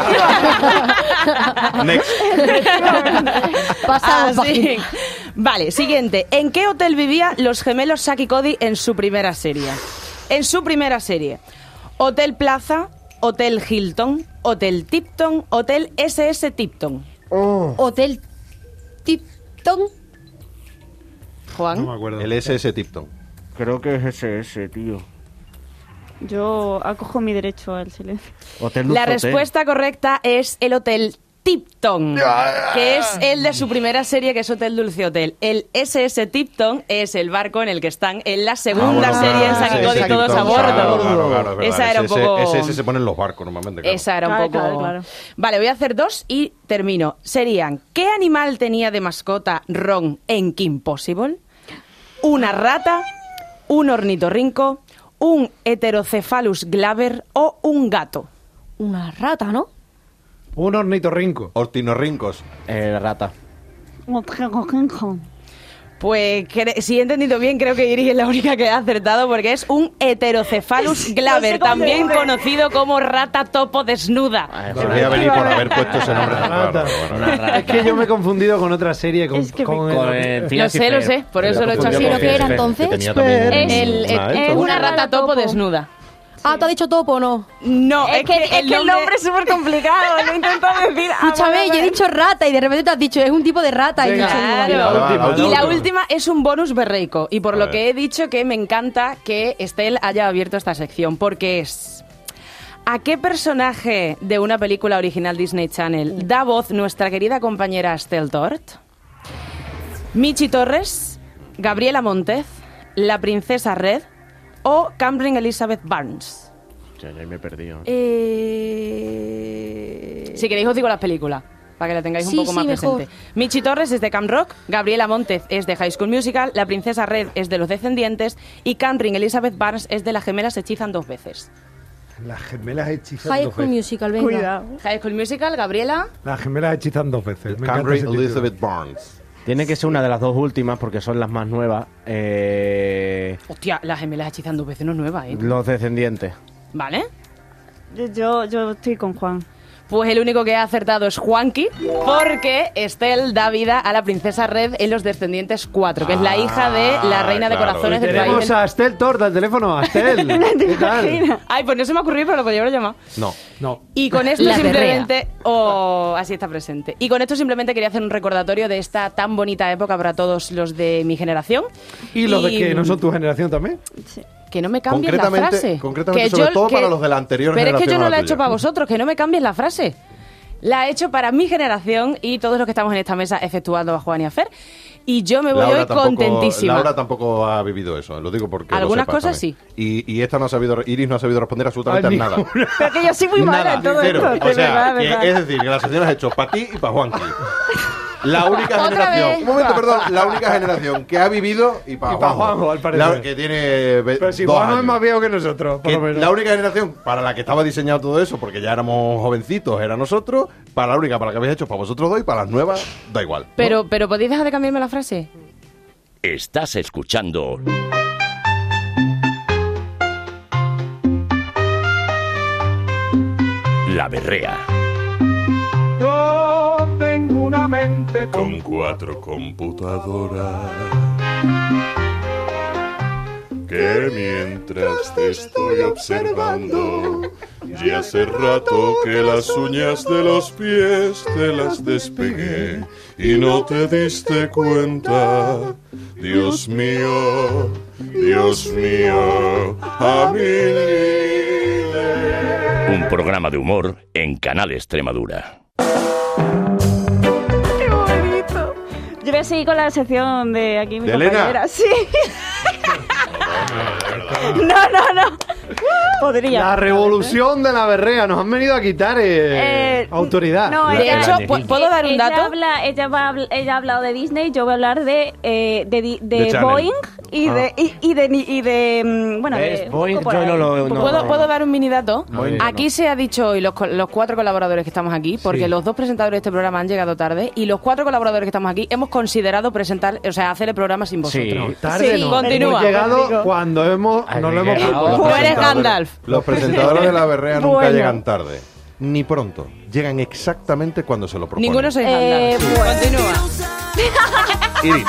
Next. Pasamos Ah, sí. Vale, siguiente. ¿En qué hotel vivían los gemelos Saki y Cody en su primera serie? En su primera serie. Hotel Plaza, Hotel Hilton, Hotel Tipton, Hotel ese ese Tipton. Hotel Tipton. Juan. No me acuerdo. El ese ese Tipton. Creo que es ese, ese, tío. Yo acojo mi derecho al silencio. Hotel Luz La Hotel. respuesta correcta es el Hotel Tipton, que es el de su primera serie, que es Hotel Dulce Hotel. El ese ese Tipton es el barco en el que están en la segunda Ah, bueno, serie en claro, Saki y ese Cody ese todos a Tipton, bordo. Claro, claro, claro, es verdad. Esa era un Ese- poco... Ese, ese se pone en los barcos normalmente. Claro. Esa era un Claro, poco... claro, claro. Vale, voy a hacer dos y termino. Serían, ¿qué animal tenía de mascota Ron en Kim Possible? ¿Una rata, un ornitorrinco, un Heterocephalus glaber o un gato? Una rata, ¿no? Un ornitorrinco. Ortinorrincos. Eh, rata. Pues cre- si he entendido bien, creo que Iris es la única que ha acertado porque es un Heterocephalus glaber, cómo se también dice. conocido como rata topo desnuda. Ah, Debería venir por haber puesto ese nombre tan raro. Rata. Bueno, Una rata. Es que yo me he confundido con otra serie. Con, Es que con me- el- Con el Lo Phineas y sé, lo Ferb. sé, por eso lo he hecho así. ¿Pero qué era entonces? Que tenía también un- El, una es esto. una rata topo topo. desnuda. Ah, ¿te ha dicho topo o no? No, Es, que, es que el nombre es súper complicado. Lo he intentado decir. Ah, Escúchame, vale, yo he vale. dicho rata y de repente te has dicho, es un tipo de rata. Y he Venga. dicho, Claro. Y la última, Y Y la última. última es un bonus berreico. Y por A lo ver. que he dicho que me encanta que Estel haya abierto esta sección, porque es... ¿A qué personaje de una película original Disney Channel da voz nuestra querida compañera Estel Tort? ¿Michi Torres, Gabriela Montez, la princesa Red o Camryn Elizabeth Barnes? Ya, ya me he perdido. Eh... Si queréis os digo las películas, para que la tengáis Sí, un poco sí, más mejor. presente. Michi Torres es de Camp Rock, Gabriela Montez es de High School Musical, la princesa Red es de Los Descendientes y Camryn Elizabeth Barnes es de Las gemelas hechizan dos veces. Las gemelas hechizan High dos School veces. Musical, venga. Cuidado. High School Musical, Gabriela... Las gemelas hechizan dos veces. Me encanta Camry ese título. Elizabeth Barnes. Tiene que ser una de las dos últimas porque son las más nuevas. Eh, Hostia, las gemelas hechizan dos veces no es nueva, ¿eh? los descendientes. ¿Vale? Yo, yo estoy con Juan. Pues el único que ha acertado es Juanqui, porque Estel da vida a la princesa Red en Los Descendientes cuatro, que es la hija de la reina de claro. corazones Y del país. tenemos del- a Astel Torda, el teléfono. Astel. ¿Qué tal? Ay, pues no se me ha ocurrido, pero lo podría haber llamado. No. No. Y con esto La simplemente... Oh, así está presente. Y con esto simplemente quería hacer un recordatorio de esta tan bonita época para todos los de mi generación. ¿Y los de que no son tu generación también? Sí. Que no me cambies la Concretamente- frase. concretamente, Que sobre yo- todo que- para los de la anterior Pero es que generación yo a no la la he tuya. hecho para vosotros, que no me cambies la frase. La he hecho para mi generación y todos los que estamos en esta mesa, exceptuando a Juan y a Fer. Y yo me voy Laura hoy tampoco- contentísima. Laura tampoco ha vivido eso, lo digo porque. lo Algunas sepas cosas también. Y, y esta no ha sabido, Iris no ha sabido responder absolutamente Ay, a nada. ninguna. Pero que yo soy muy mala Nada, en todo cero. esto. O de sea, verdad, de que verdad. es decir, que la sección has hecho para ti y para Juanqui. La única Otra generación, vez. un momento, perdón, la única generación que ha vivido y para Y pa' Juanjo, Juanjo, al parecer. La- que tiene ve- Pero si dos Juanjo es años. más viejo que nosotros, por Que lo menos. la única generación para la que estaba diseñado todo eso, porque ya éramos jovencitos, era nosotros. Para la única para la que habéis hecho, para vosotros dos, y para las nuevas, da igual. ¿no? Pero, pero ¿podéis dejar de cambiarme la frase? Estás escuchando La Berrea. Yo tengo una mente con cuatro computadoras que mientras te estoy observando, ya hace rato que las uñas de los pies te las despegué y no te diste cuenta. Dios mío, Dios mío, a mí. Un programa de humor en Canal Extremadura. ¡Qué bonito! Yo voy a seguir con la sección de aquí mi ¿De Elena? compañera. Sí. No, no, no. Podría. La revolución de la berrea. Nos han venido a quitar eh, Eh, autoridad. no, De ella- hecho, ¿pu- ¿puedo dar un ella dato? Habla, ella, va, a habl- ella ha hablado de Disney, yo voy a hablar de, eh, de, di- de De Channel. Boeing y, Ah. de, y, y de y de mm, bueno ¿Ves? de, un Boeing, poco por yo ahí, no lo- un poco no- por ¿Puedo, ahí. ¿Puedo dar un mini dato? Muy Aquí se ha dicho hoy, los, co- los cuatro colaboradores que estamos aquí, porque Sí. los dos presentadores de este programa han llegado tarde, y los cuatro colaboradores que estamos aquí hemos considerado presentar, o sea, hacer el programa sin vosotros. Sí. Tarde Sí, no. continúa. Hemos llegado Digo. cuando hemos, Ay, nos lo hemos llegado. propuesto. Tú eres presentadores- Gandalf. Los presentadores de la berrea nunca Bueno. llegan tarde, ni pronto. Llegan exactamente cuando se lo proponen. Ninguno sois Eh, Gandalf. bueno. Continúa. Iris,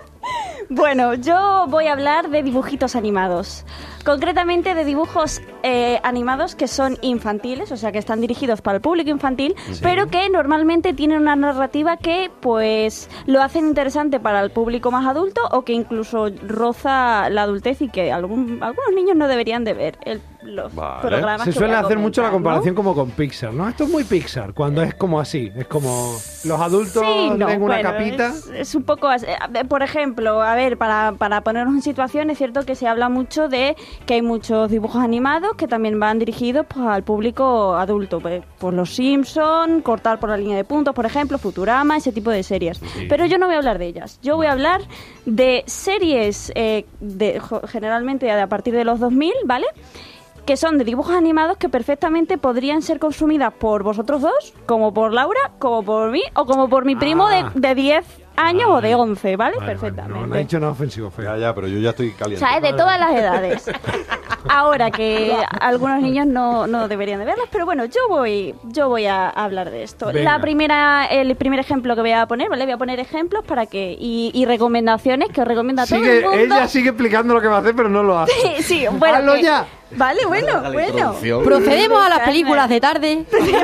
Bueno, yo voy a hablar de dibujitos animados. Concretamente de dibujos eh, animados que son infantiles, o sea, que están dirigidos para el público infantil, pero que normalmente tienen una narrativa que, pues, lo hacen interesante para el público más adulto o que incluso roza la adultez y que algún, algunos niños no deberían de ver el, los Vale. programas Se que suele voy a hacer mucho la comentar, ¿no? comparación como con Pixar, ¿no? Esto es muy Pixar, cuando es como así. Es como los adultos Sí, no, ven una bueno, capita. Es, es un poco así. A ver, por ejemplo, a ver, para, para ponernos en situación, es cierto que se habla mucho de que hay muchos dibujos animados que también van dirigidos pues, al público adulto. Pues, pues Los Simpson, Cortar por la línea de puntos, por ejemplo, Futurama, ese tipo de series. Pero yo no voy a hablar de ellas. Yo voy a hablar de series eh, de, jo- generalmente a partir de los dos mil, ¿vale? Que son de dibujos animados que perfectamente podrían ser consumidas por vosotros dos, como por Laura, como por mí, o como por mi primo Ah. de, de diez años o de once, ¿vale? Vale, Perfectamente. vale, no, no ha dicho nada ofensivo, feo. ya, ya, pero yo ya estoy caliente. ¿Sabes? De todas las edades. Ahora que algunos niños no, no deberían de verlas, pero bueno, yo voy, yo voy a hablar de esto. Venga. La primera, el primer ejemplo que voy a poner, ¿vale? Voy a poner ejemplos para que y, y recomendaciones que os recomiendo a todo Sigue, el mundo. ella sigue explicando lo que va a hacer, pero no lo hace. Sí, sí, bueno. ¡Hazlo que- ya! Vale, bueno, Haga la bueno. introducción. Procedemos a las Calma. películas de tarde.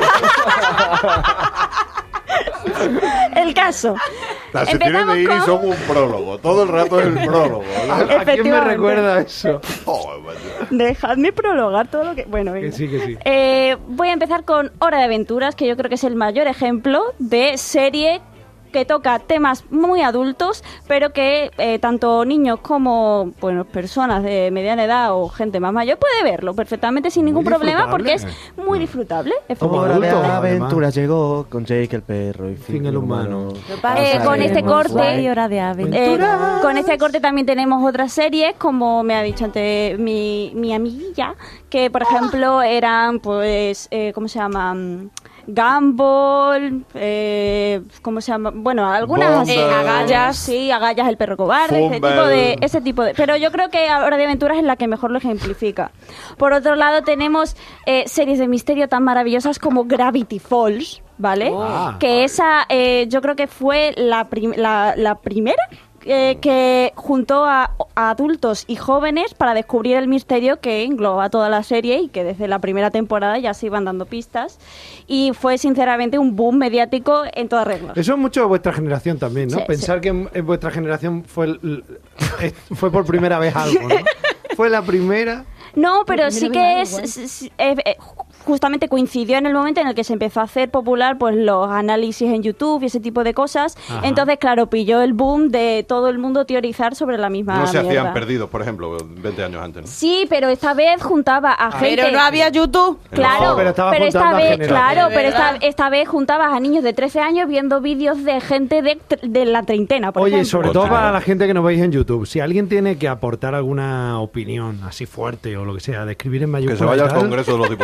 El caso. Las secciones Empezamos de Iris con- son un prólogo. Todo el rato es el prólogo. ¿A, a quién me Efectivamente. recuerda eso? Oh, macho. Dejadme prologar todo lo que... Bueno, venga. Que sí, que sí. Eh, voy a empezar con Hora de Aventuras, que yo creo que es el mayor ejemplo de serie que toca temas muy adultos, pero que eh, tanto niños como bueno, personas de mediana edad o gente más mayor puede verlo perfectamente sin ningún problema porque es disfrutable. muy disfrutable. Como Hora de adulto, aventura llegó con Jake el perro y Fin el humano. Eh, con este corte Hora de Eh, aventura. con este corte también tenemos otras series, como me ha dicho antes mi, mi amiguilla, que por ejemplo eran, pues, eh, ¿cómo se llama? Mm, Gumball, eh, ¿cómo se llama? Bueno, algunas Bumble. eh, agallas, sí, agallas el perro cobarde, ese Fumble. tipo de, ese tipo de. Pero yo creo que Hora de Aventuras es la que mejor lo ejemplifica. Por otro lado tenemos eh, series de misterio tan maravillosas como Gravity Falls, ¿vale? Ah. que esa, eh, yo creo que fue la, prim- la, la primera eh, que juntó a, a adultos y jóvenes para descubrir el misterio que engloba toda la serie y que desde la primera temporada ya se iban dando pistas. Y fue sinceramente un boom mediático en toda regla. Eso es mucho de vuestra generación también, ¿no? Sí, Pensar que en, en vuestra generación fue el- el- fue por primera vez algo, ¿no? Fue la primera. No, pero sí primero que ven es, algo, es- es- eh, eh, justamente coincidió en el momento en el que se empezó a hacer popular pues los análisis en YouTube y ese tipo de cosas. Ajá. Entonces, claro, pilló el boom de todo el mundo teorizar sobre la misma No se mierda. hacían perdidos, por ejemplo, veinte años antes, ¿no? Sí, pero esta vez juntaba a gente. Pero no había YouTube. Claro, No, pero estaba esta juntando a vez, generaciones. claro, ¿De pero esta, verdad? esta vez juntabas a niños de trece años viendo vídeos de gente de, tr- de la treintena, por Oye, ejemplo. sobre todo Continúa. para la gente que nos veis en YouTube, si alguien tiene que aportar alguna opinión así fuerte o lo que sea, de escribir en Que mayúsculas se vaya y al tal, Congreso de los Diputados.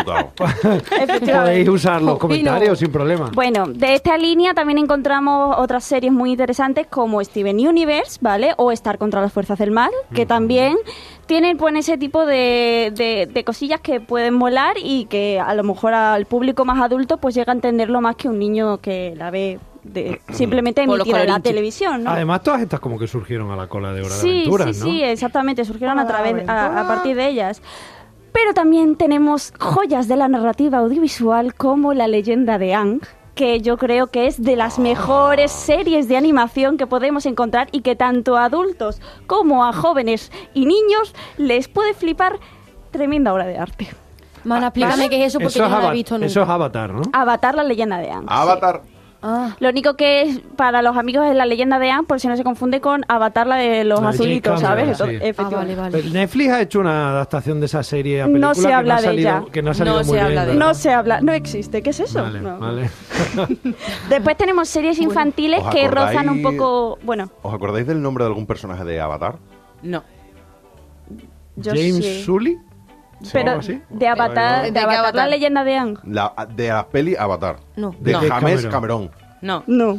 podéis usar los comentarios sin problema. Bueno, de esta línea también encontramos otras series muy interesantes como Steven Universe, ¿vale? O Star contra las fuerzas del mal, que también tienen pues ese tipo de, de, de cosillas que pueden molar y que a lo mejor al público más adulto pues llega a entenderlo más que un niño que la ve de, simplemente emitida en la televisión, ¿no? Además, todas estas como que surgieron a la cola de Hora sí, de Aventuras, sí, ¿no? Sí, sí, exactamente, surgieron a, través, a, a partir de ellas. Pero también tenemos joyas de la narrativa audiovisual como La leyenda de Aang, que yo creo que es de las mejores series de animación que podemos encontrar y que tanto a adultos como a jóvenes y niños les puede flipar. Tremenda obra de arte. Mana, explícame ¿Vale? qué es eso porque Eso yo es no la he Ava- visto nunca. Eso es Avatar, ¿no? Avatar, La leyenda de Aang. Avatar. Ah. Lo único que es para los amigos de La leyenda de Aang, por si no se confunde con Avatar, la de los La de azulitos, James Cameron, ¿sabes? Entonces, sí. efectivamente. Ah, vale, vale. Pero Netflix ha hecho una adaptación de esa serie a película No se que habla no ha de salido, ella. que no ha salido No muy se bien, habla de ¿verdad? No se habla, no existe. ¿Qué es eso? Vale, No. vale. Después tenemos series infantiles ¿Os que acordáis- rozan un poco... Bueno, ¿Os acordáis del nombre de algún personaje de Avatar? No. yo James sí. Sully. Pero algo así. de Avatar, ¿De de qué Avatar, Avatar? La leyenda de Aang. La, de la peli Avatar. No. De No. James Cameron. Cameron. No. No.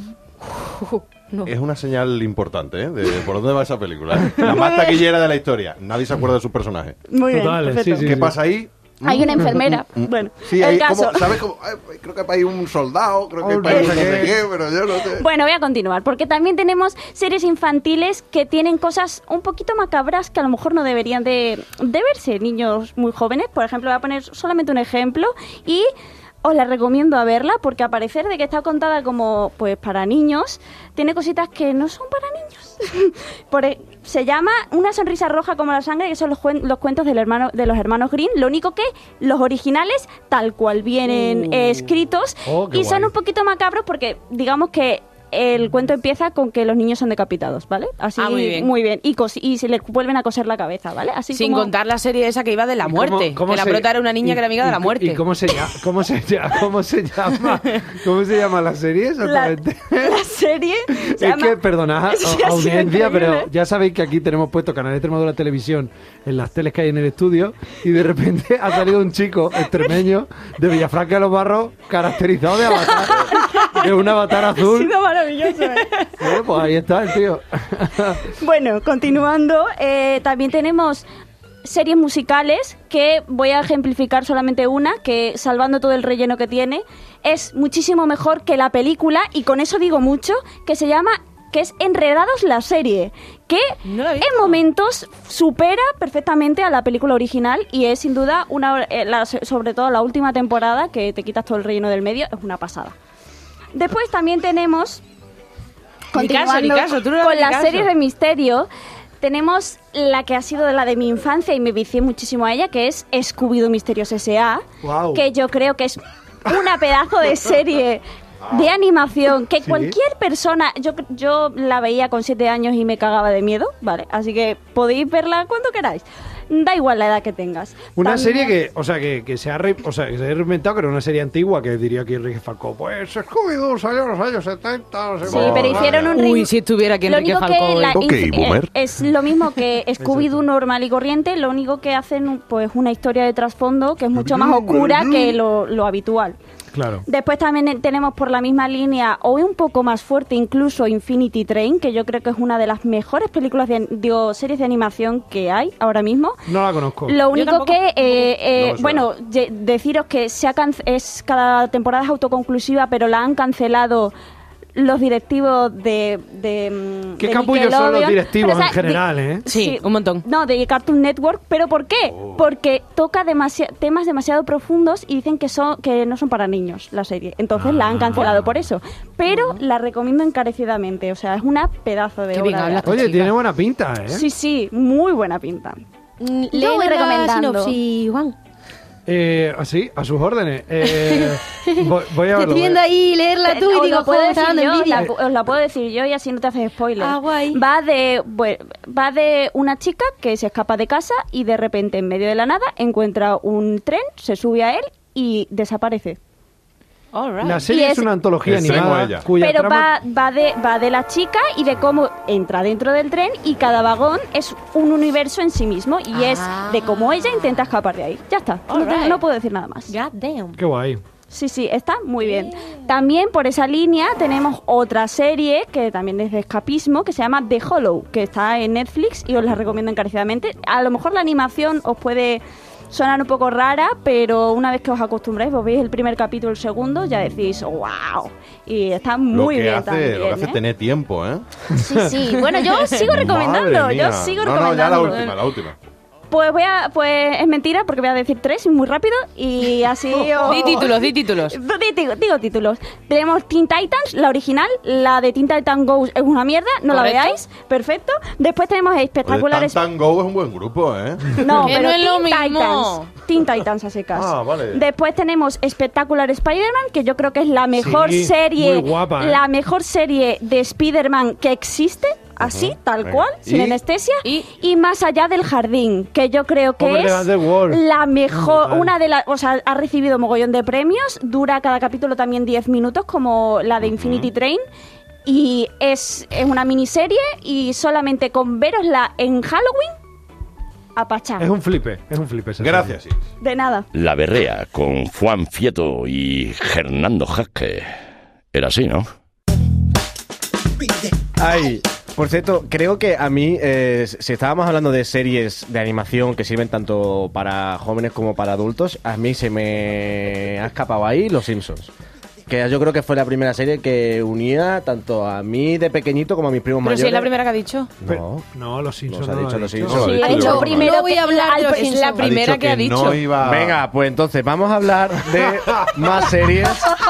No. Es una señal importante, ¿eh? De por dónde va esa película. La más taquillera de la historia. Nadie se acuerda de sus personajes. Muy bien, Total, perfecto. sí, sí, ¿Qué sí. pasa ahí? Hay una enfermera. Mm, mm. Bueno, Sí, el hay caso. como, ¿sabes cómo? Ay, creo que hay un soldado, creo que hay Oh, para no no sé sé qué. qué, pero yo no sé. Bueno, voy a continuar, porque también tenemos series infantiles que tienen cosas un poquito macabras que a lo mejor no deberían de, de verse niños muy jóvenes. Por ejemplo, voy a poner solamente un ejemplo y os la recomiendo a verla porque a parecer de que está contada como pues para niños, tiene cositas que no son para niños. Por e- se llama Una sonrisa roja como la sangre, que son los, cuen- los cuentos del hermano, de los hermanos Green. Lo único que los originales, tal cual vienen eh, escritos, Oh, qué y son guay. un poquito macabros porque digamos que el cuento empieza con que los niños son decapitados, ¿vale? Así, Ah, muy bien. muy bien. Y, cos- y se les vuelven a coser la cabeza, ¿vale? Así Sin como... contar la serie esa que iba de la ¿Y muerte. cómo- cómo que la se- prota era una niña y- que era amiga de y- la muerte. ¿Y cómo se llama? ¿Cómo se llama? ¿Cómo se llama? ¿Cómo se llama la serie la, exactamente? la serie se Es llama- que, perdonad, Sí, ha sido audiencia, increíble. pero ya sabéis que aquí tenemos puesto Canal Extremadura Televisión en las teles que hay en el estudio y de repente ha salido un chico extremeño de Villafranca de los Barros caracterizado de avatar. Es un avatar Ha azul. sido maravilloso, ¿eh? Eh, pues ahí está el tío. Bueno, continuando, eh, también tenemos series musicales que voy a ejemplificar solamente una, que salvando todo el relleno que tiene, es muchísimo mejor que la película, y con eso digo mucho, que se llama, que es Enredados la serie, que No la he visto. en momentos supera perfectamente a la película original y es sin duda una, eh, la- sobre todo la última temporada, que te quitas todo el relleno del medio, es una pasada. Después también tenemos, Ni caso, continuando ni caso, tú no le con das ni las caso. series de misterio, tenemos la que ha sido la de mi infancia y me vicié muchísimo a ella, que es Scooby-Doo Misterios S A, Guau. que yo creo que es una pedazo de serie de animación que Sí. cualquier persona, yo yo la veía con siete años y me cagaba de miedo, ¿vale? Así que podéis verla cuando queráis. Da igual la edad que tengas. Una También- serie que, o sea, que, que se ha re- o sea, que se ha reinventado, que era una serie antigua, que diría aquí Enrique Falcó, pues Scooby-Doo salió en los años setenta, no sé Sí, cómo. pero hicieron un Uy, rim- si estuviera aquí Lo Enrique único Falcó. que la- Ok, inf- boomer. eh, es lo mismo que Scooby-Doo normal y corriente, lo único que hacen pues una historia de trasfondo que es mucho más oscura que lo, lo habitual. Claro. Después también tenemos por la misma línea, o un poco más fuerte incluso, Infinity Train, que yo creo que es una de las mejores películas, de, digo, series de animación que hay ahora mismo. No la conozco. Lo único tampoco, que, eh, eh, No me suena. bueno, ye- deciros que se ha cance- es cada temporada es autoconclusiva, pero la han cancelado los directivos de, de mm, ¿Qué de capullos son los Nickelodeon. directivos Pero, o sea, en general, di- eh? Sí, un montón. No, de Cartoon Network, pero ¿por qué? Oh. Porque toca demasi- temas demasiado profundos y dicen que son que no son para niños la serie. Entonces la han Ah. cancelado por eso. Pero la recomiendo encarecidamente, o sea, es una pedazo de Qué obra bien de habla. arte. Oye, chica. tiene buena pinta, ¿eh? Sí, sí, muy buena pinta. Mm, Yo léenos voy la recomendando. sinopsis, Juan. Eh, así, a sus órdenes. Eh, voy, voy a Te verlo. estoy viendo ahí leerla tú Os y digo, lo puedo joder, me está decir dando yo, envidia. la pu- os la puedo decir yo y así no te haces spoiler. Ah, guay. Va de, bueno, va de una chica que se escapa de casa y de repente en medio de la nada encuentra un tren, se sube a él y desaparece. All right. La serie Y es, es- una antología Extremo animada ella. cuya Pero trama... va, va, de, va de la chica y de cómo entra dentro del tren y cada vagón es un universo en sí mismo y es de cómo ella intenta escapar de ahí. Ya está, no, te- Alright. no puedo decir nada más. God damn. Qué guay. Sí, sí, está muy bien. También por esa línea tenemos otra serie que también es de escapismo que se llama The Hollow, que está en Netflix y os la recomiendo encarecidamente. A lo mejor la animación os puede sonar un poco rara, pero una vez que os acostumbráis, vos veis el primer capítulo, el segundo, ya decís, wow. Y está muy lo que bien hace, también. Lo que hace ¿eh? es tener tiempo, ¿eh? Sí, sí. Bueno, yo sigo recomendando, Madre yo mía. sigo no, No, ya recomendando. la última, la última. Pues voy a, pues es mentira porque voy a decir tres muy rápido y así os- Di títulos, di títulos. Di- Digo, digo títulos. Tenemos Teen Titans, la original, la de Teen Titans Go es una mierda, no la Correcto. veáis, perfecto. Después tenemos Oye, espectacular Tan Tan Go es un buen grupo, ¿eh? No, Que pero no es lo Teen mismo. Titans. Teen Titans a secas. Ah, vale. Después tenemos Espectacular Spider-Man, que yo creo que es la mejor Sí, serie, muy guapa, ¿eh? la mejor serie de Spider-Man que existe, así, tal Venga. cual, sin ¿Y? anestesia. ¿Y? Y Más allá del jardín, que yo creo que Over the es Underworld. la mejor, Brutal. una de las, o sea, ha recibido mogollón de premios, dura cada capítulo también diez minutos, como la de Infinity Train. Y es, es una miniserie y solamente con verosla en Halloween, apachá. Es un flipe, es un flipe. esa Gracias, serie. sí. De nada. La Berrea con Juan Fieto y Hernando Jaque. Era así, ¿no? Ay, por cierto, creo que a mí, eh, si estábamos hablando de series de animación que sirven tanto para jóvenes como para adultos, a mí se me ha escapado ahí Los Simpsons. Que yo creo que fue la primera serie que unía tanto a mí de pequeñito como a mis primos Pero si mayores. es la primera que ha dicho. No, No, los Simpsons Nos ha no lo dicho ha los dicho. Simpsons. Sí, Sí, ha es dicho- lo primero No voy a hablar de al- los Es la Simpsons. primera Ha que ha dicho. No iba... Venga, pues entonces vamos a hablar de más series.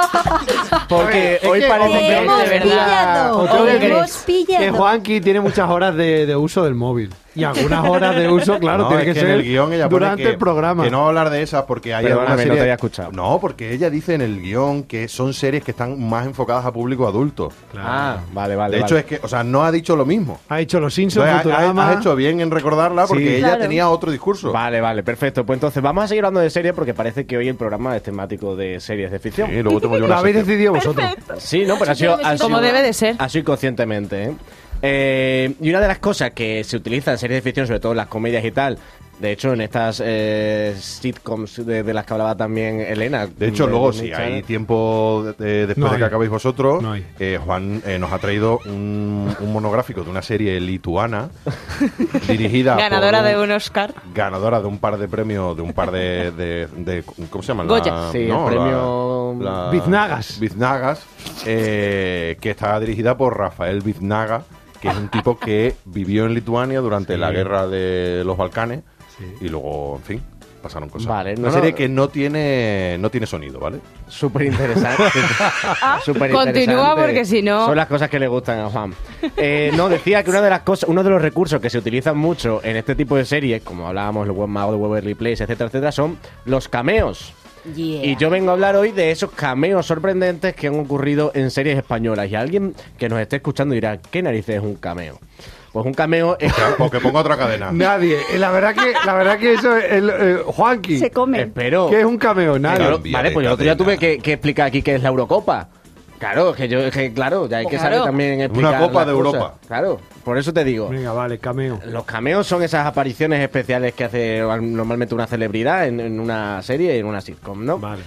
Porque Es hoy que- parece Te que hemos de verdad. pillado. Os tengo que Te decir hemos pillado. que Juanqui tiene muchas horas de, de uso del móvil. Y algunas horas de uso, claro, No, tiene es que, que ser en el guión ella pone durante que- el programa. Que no va a hablar de esas porque hay Perdóname, alguna no serie... te había escuchado. No, porque ella dice en el guión que son series que están más enfocadas a público adulto. Ah, vale, vale. De hecho, vale. es que, o sea, no ha dicho lo mismo. Ha hecho los Simpsons, Entonces, ha- Futurama. has hecho bien en recordarla porque Sí. ella Claro. tenía otro discurso. Vale, vale, perfecto. Pues entonces vamos a seguir hablando de series porque parece que hoy el programa es temático de series de ficción. Sí, luego tengo yo Lo una habéis sección. decidido vosotros. Sí, no, pero ha sido, ha Como sido- debe de ser. Así conscientemente, ¿eh? Eh, y una de las cosas que se utiliza en series de ficción, sobre todo en las comedias y tal, de hecho en estas eh, sitcoms de, de las que hablaba también Elena. De hecho, luego, si Disney hay Channel. tiempo de- de- después No de que hay. acabéis vosotros, No hay. eh, Juan eh, nos ha traído un, un monográfico de una serie lituana dirigida Ganadora por de un Oscar. ganadora de un par de premios, de un par de, de- de- ¿cómo se llama? Goya. Sí, el premio- Biznagas. Biznagas, eh, que está dirigida por Rafael Biznaga, que es un tipo que vivió en Lituania durante la guerra de los Balcanes y luego, en fin, pasaron cosas. Vale, una no, serie no. que no tiene no tiene sonido, ¿vale? Súper interesante. Súper Continúa, interesante. porque si no- Son las cosas que le gustan a Juan. Eh, no, decía que una de las cosas, uno de los recursos que se utilizan mucho en este tipo de series, como hablábamos, el buen mago de Waverly Place, etcétera, etcétera, son los cameos. Yeah. Y yo vengo a hablar hoy de esos cameos sorprendentes que han ocurrido en series españolas. Y alguien que nos esté escuchando dirá, ¿qué narices es un cameo? Pues un cameo es... Porque pongo otra cadena. Nadie. Eh, La verdad que, la verdad que eso es el, eh, Juanqui. Se come. Espero... ¿Qué es un cameo? Nadie. Claro, Cambia vale, de pues el otro día cadena. tuve que, que explicar aquí qué es la Eurocopa. Claro, que yo, que claro, ya hay que Claro. saber también explicar Una Copa las de cosas. Europa. Claro, por eso te digo. Venga, vale, cameo. Los cameos son esas apariciones especiales que hace normalmente una celebridad en, en una serie, en una sitcom, ¿no? Vale.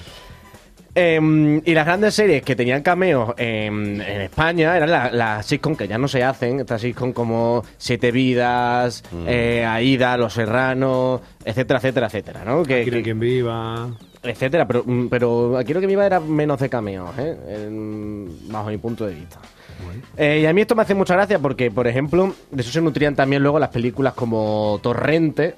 Eh, y las grandes series que tenían cameos en, en España eran las la sitcom que ya no se hacen, estas sitcom como Siete Vidas, Mm. eh, Aída, Los Serranos, etcétera, etcétera, etcétera, ¿no? Que, Aquí no hay que- quien viva. etcétera, pero, mm, pero aquí lo que me iba era menos de cameos, ¿eh? En- bajo mi punto de vista. Eh, y a mí esto me hace mucha gracia porque, por ejemplo, de eso se nutrían también luego las películas como Torrente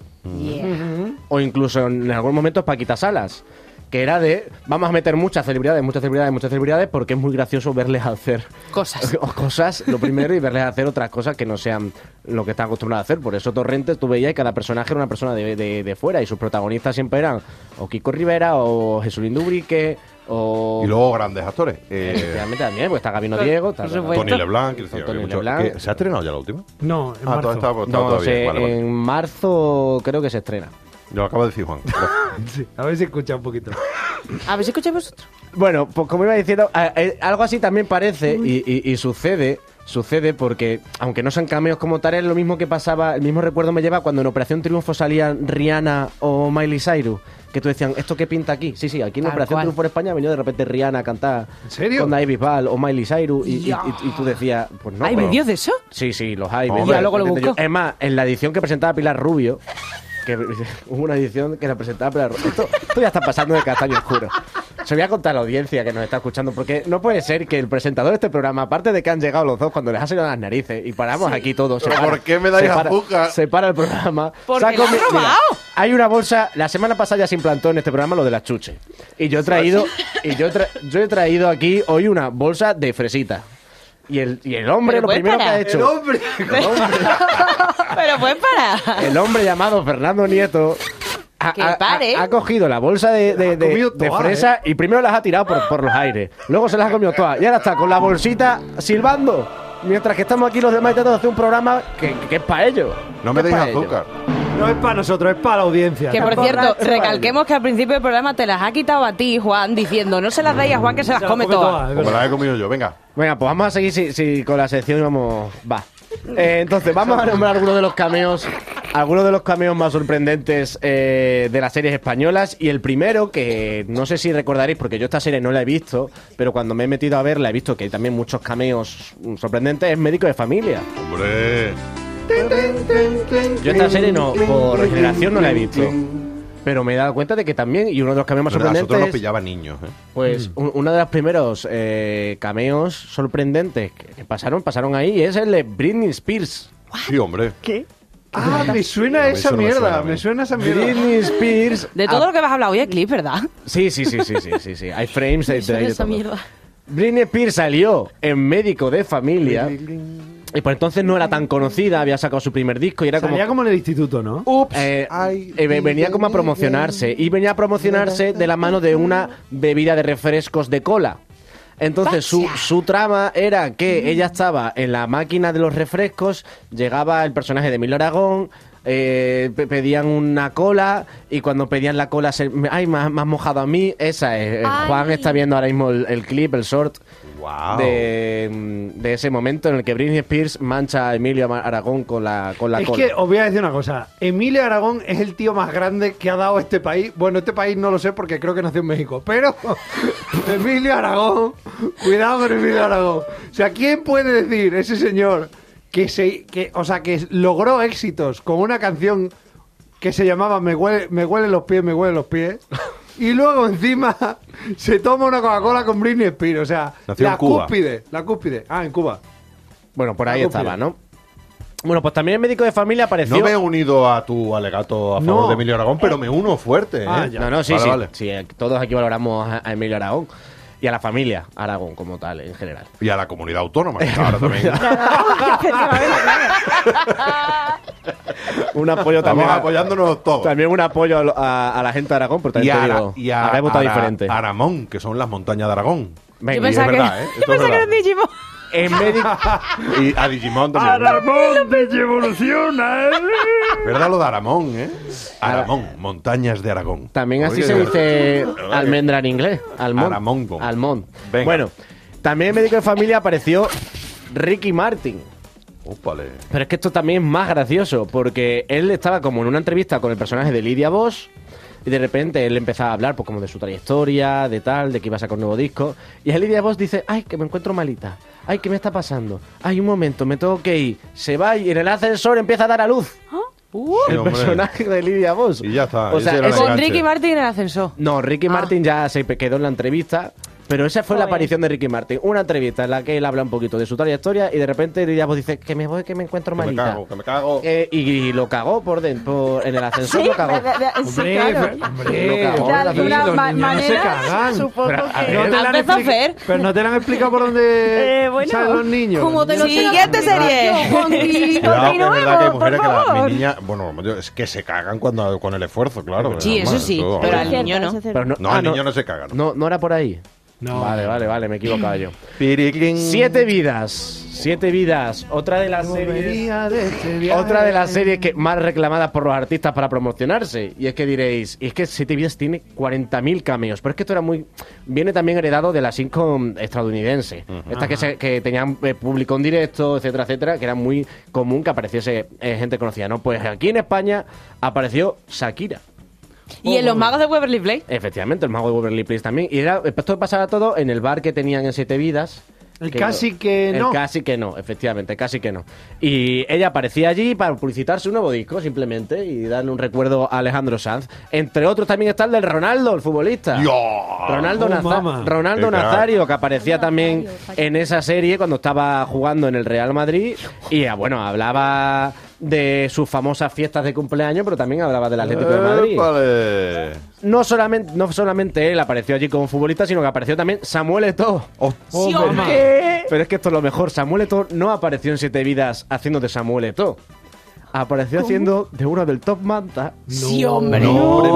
o incluso en algunos momentos Paquita Salas, que era de vamos a meter muchas celebridades, muchas celebridades, muchas celebridades porque es muy gracioso verles hacer Cosas. cosas, lo primero, y verles hacer otras cosas que no sean lo que están acostumbrados a hacer. Por eso Torrente tú veías y cada personaje era una persona de, de, de fuera y sus protagonistas siempre eran o Kiko Rivera o Jesulín Dubrique o... Y luego grandes actores. Eh, Efectivamente también, pues está Gabino Diego, está por supuesto. Tony LeBlanc, quiero decir, Tony hay mucho- LeBlanc. ¿Qué? ¿Se ha estrenado ya la última? No, en Ah, marzo. todo está, está No, todavía. sé, Vale, vale. en marzo creo que se estrena. Lo acaba de decir Juan. Sí, a ver si escucha un poquito. A ver si escucháis vosotros. Bueno, pues como iba diciendo, a- a- algo así también parece y, y- y sucede, sucede porque, aunque no sean cameos como tal, es lo mismo que pasaba, el mismo recuerdo me lleva cuando en Operación Triunfo salían Rihanna o Miley Cyrus, que tú decían, ¿esto qué pinta aquí? Sí, sí, aquí en Tal Operación cual. Triunfo en España venía de repente Rihanna a cantar ¿En serio? con David Bisbal o Miley Cyrus y, y- Ya. y- y tú decías, pues no. ¿Hay pero- vídeos de eso? Sí, sí, los hay. Hombre. vídeos, Ya, luego lo ¿entiendes? busco. Es más, en la edición que presentaba Pilar Rubio, que hubo una edición que la presentaba Pilar Rubio. Esto, esto ya está pasando de castaño oscuro. Se voy a contar a la audiencia que nos está escuchando, porque no puede ser que el presentador de este programa, aparte de que han llegado los dos cuando les ha salido las narices y paramos aquí todos. se ¿Pero para- por qué me dais se para- azúcar? Se para el programa. Porque saco la han mi- mira, robado. hay una bolsa, la semana pasada ya se implantó en este programa lo de las chuches. Y yo he traído, y yo he, tra- yo he traído aquí hoy una bolsa de fresita. Y el, y el hombre Pero lo puedes primero que ha parar. hecho. ¡El hombre! Pero pues para. El hombre llamado Fernando Nieto ha, Que ha- pare. ha- ha cogido la bolsa de, de, Ha de- comido de toda, fresa y primero las ha tirado por, por los aires. Luego se las ha comido todas. Y ahora está con la bolsita silbando. Mientras que estamos aquí los demás intentando hacer un programa que, que- que es para ellos. No me Que es deis pa' ellos. azúcar. No es para nosotros, es para la audiencia. Que por Está cierto, borracho. recalquemos que al principio del programa te las ha quitado a ti, Juan, diciendo no se las dais a Juan que se las Se la come todas. es Como verdad. la he comido yo, venga. Venga, pues vamos a seguir si, si con la sección y vamos. Va. Eh, entonces, vamos a nombrar algunos de los cameos. Algunos de los cameos más sorprendentes eh, de las series españolas. Y el primero, que no sé si recordaréis, porque yo esta serie no la he visto, pero cuando me he metido a verla he visto que hay también muchos cameos mm, sorprendentes, es Médico de Familia. Hombre. Yo esta serie no, por generación no la he visto. Pero me he dado cuenta de que también, y uno de los cameos más A nosotros nos sorprendentes, pillaba niños, ¿eh? pues un- uno de los primeros eh, cameos sorprendentes que, que pasaron, pasaron ahí, es el de Britney Spears. Sí, hombre. Ah, me suena A mí esa eso no me suena mierda, a mí. me suena esa mierda. Britney Spears. De todo lo que vas a hablar hoy hay clip, ¿verdad? Sí, sí, sí, sí, sí, sí, sí. Hay frames de, de, Suena de esa todo. mierda. Britney Spears salió en Médico de Familia y por entonces no era tan conocida, había sacado su primer disco y era como... Salía como en el instituto, ¿no? Ups, eh, eh, ve- venía como a promocionarse y venía a promocionarse de la mano de una bebida de refrescos de cola. Entonces su, su trama era que ella estaba en la máquina de los refrescos, llegaba el personaje de Emilio Aragón, eh, pe- pedían una cola y cuando pedían la cola, se, ay, me has me has mojado a mí, esa es. Eh, Ay. Juan está viendo ahora mismo el, el clip, el short. Wow. De, mm, de ese momento en el que Britney Spears mancha a Emilio Aragón con la, con la Es cola. que os voy a decir una cosa. Emilio Aragón es el tío más grande que ha dado este país. Bueno, este país no lo sé porque creo que nació en México. Pero Emilio Aragón, cuidado con Emilio Aragón. O sea, ¿quién puede decir ese señor que se, que, o sea, que logró éxitos con una canción que se llamaba Me huele, me huelen los pies, me huelen los pies? Y luego encima se toma una Coca-Cola con Britney Spears. O sea, Nació en la Cuba. cúspide, la cúspide. Ah, en Cuba. Bueno, por ahí La estaba, copia. ¿no? Bueno, pues también el médico de familia apareció... No me he unido a tu alegato a favor No. de Emilio Aragón, pero me uno fuerte, ¿eh? Ah, ya. No, no, sí, Vale, sí, vale. sí, eh, todos aquí valoramos a, a Emilio Aragón y a la familia Aragón como tal, en general. Y a la comunidad autónoma, que ahora también. Un apoyo Estamos también, a, apoyándonos todos. también un apoyo a, lo- a- a la gente de Aragón, pero Y también a, te Ara- digo, y a habré votado Ara- diferente. Aramón, que son las montañas de Aragón. Venga, Yo pensaba es que, verdad, ¿eh? yo Esto es pensaba que era un verdad. Digimon. en médico... Y a Digimon también. Aramón de evoluciona, ¿eh? ¿Verdad lo de Aramón, eh? Aramón, montañas de Aragón. También así Oye, se dice verdad que- almendra en inglés. Almond. Aramongo. Almond. Venga. Bueno, también en médico de familia apareció Ricky Martin. Ópale. Pero es que esto también es más gracioso, porque él estaba como en una entrevista con el personaje de Lydia Bosch, y de repente él empezaba a hablar pues como de su trayectoria, de tal, de que iba a sacar un nuevo disco, y a Lydia Bosch dice, ay, que me encuentro malita, ay, ¿qué me está pasando? Ay, un momento, me tengo que ir. Se va y en el ascensor empieza a dar a luz. Sí, el hombre. personaje de Lydia Bosch. Y ya está, O ese sea, era el eso- Con enganche. Ricky Martin en el ascensor. no, Ricky Ah. Martin ya se quedó en la entrevista, pero esa fue la Joder. aparición de Ricky Martin. Una entrevista en la que él habla un poquito de su trayectoria y de repente Lydia Bosch dice, que me voy, que me encuentro Que me malita. cago, que me cago. Eh, y, lo cagó por dentro, en el ascensor lo cagó. Hombre, claro. hombre, Lo cagó. De alguna los ma- niños no se manera, cagan. supongo Pero, a que... ver, No te la han Empezó a explica- hacer. Pero no te la han explicado por dónde Eh, bueno. salen los niños. Como te lo Siguiente serie. Cuidado, que es verdad que hay Continuemos, mujeres que por la, mi favor. niña, bueno, yo- es que se cagan cuando con el esfuerzo, claro. Sí, normal, eso sí, eso, pero a al ver. niño no. Pero no, No, ah, al niño no se caga, ¿no? No, no era por ahí. No. Vale, vale, vale, me he equivocado yo. Piriclin. Siete vidas. Siete vidas. Otra de las series. De este viaje. Otra de las series que más reclamadas por los artistas para promocionarse. Y es que diréis, y es que Siete Vidas tiene cuarenta mil cameos. Pero es que esto era muy. Viene también heredado de la sitcom estadounidense. Uh-huh. Estas que, se, que tenían eh, público en directo, etcétera, etcétera. Que era muy común que apareciese eh, gente conocida, ¿no? Pues aquí en España apareció Shakira. Y en Los Magos de Waverly Place. Efectivamente, el mago de Waverly Place también. Y era, esto pasaba todo en el bar que tenían en Siete Vidas. El que casi que el no. El casi que no, efectivamente, casi que no. Y ella aparecía allí para publicitar su nuevo disco, simplemente, y darle un recuerdo a Alejandro Sanz. Entre otros también está el del Ronaldo, el futbolista. ¡Yo! Ronaldo, Oh, Naza- Ronaldo Qué Nazario, que aparecía también en esa serie cuando estaba jugando en el Real Madrid. Y ah, bueno, hablaba de sus famosas fiestas de cumpleaños, pero también hablaba del Atlético de Madrid. Vale. No solamente, no solamente él apareció allí como futbolista, sino que apareció también Samuel Eto'o. Oh, mamá. Pero es que esto es lo mejor. Samuel Eto'o no apareció en Siete Vidas haciendo de Samuel Eto'o. Apareció haciendo de uno del Top Manta. Sí, hombre. No, hombre,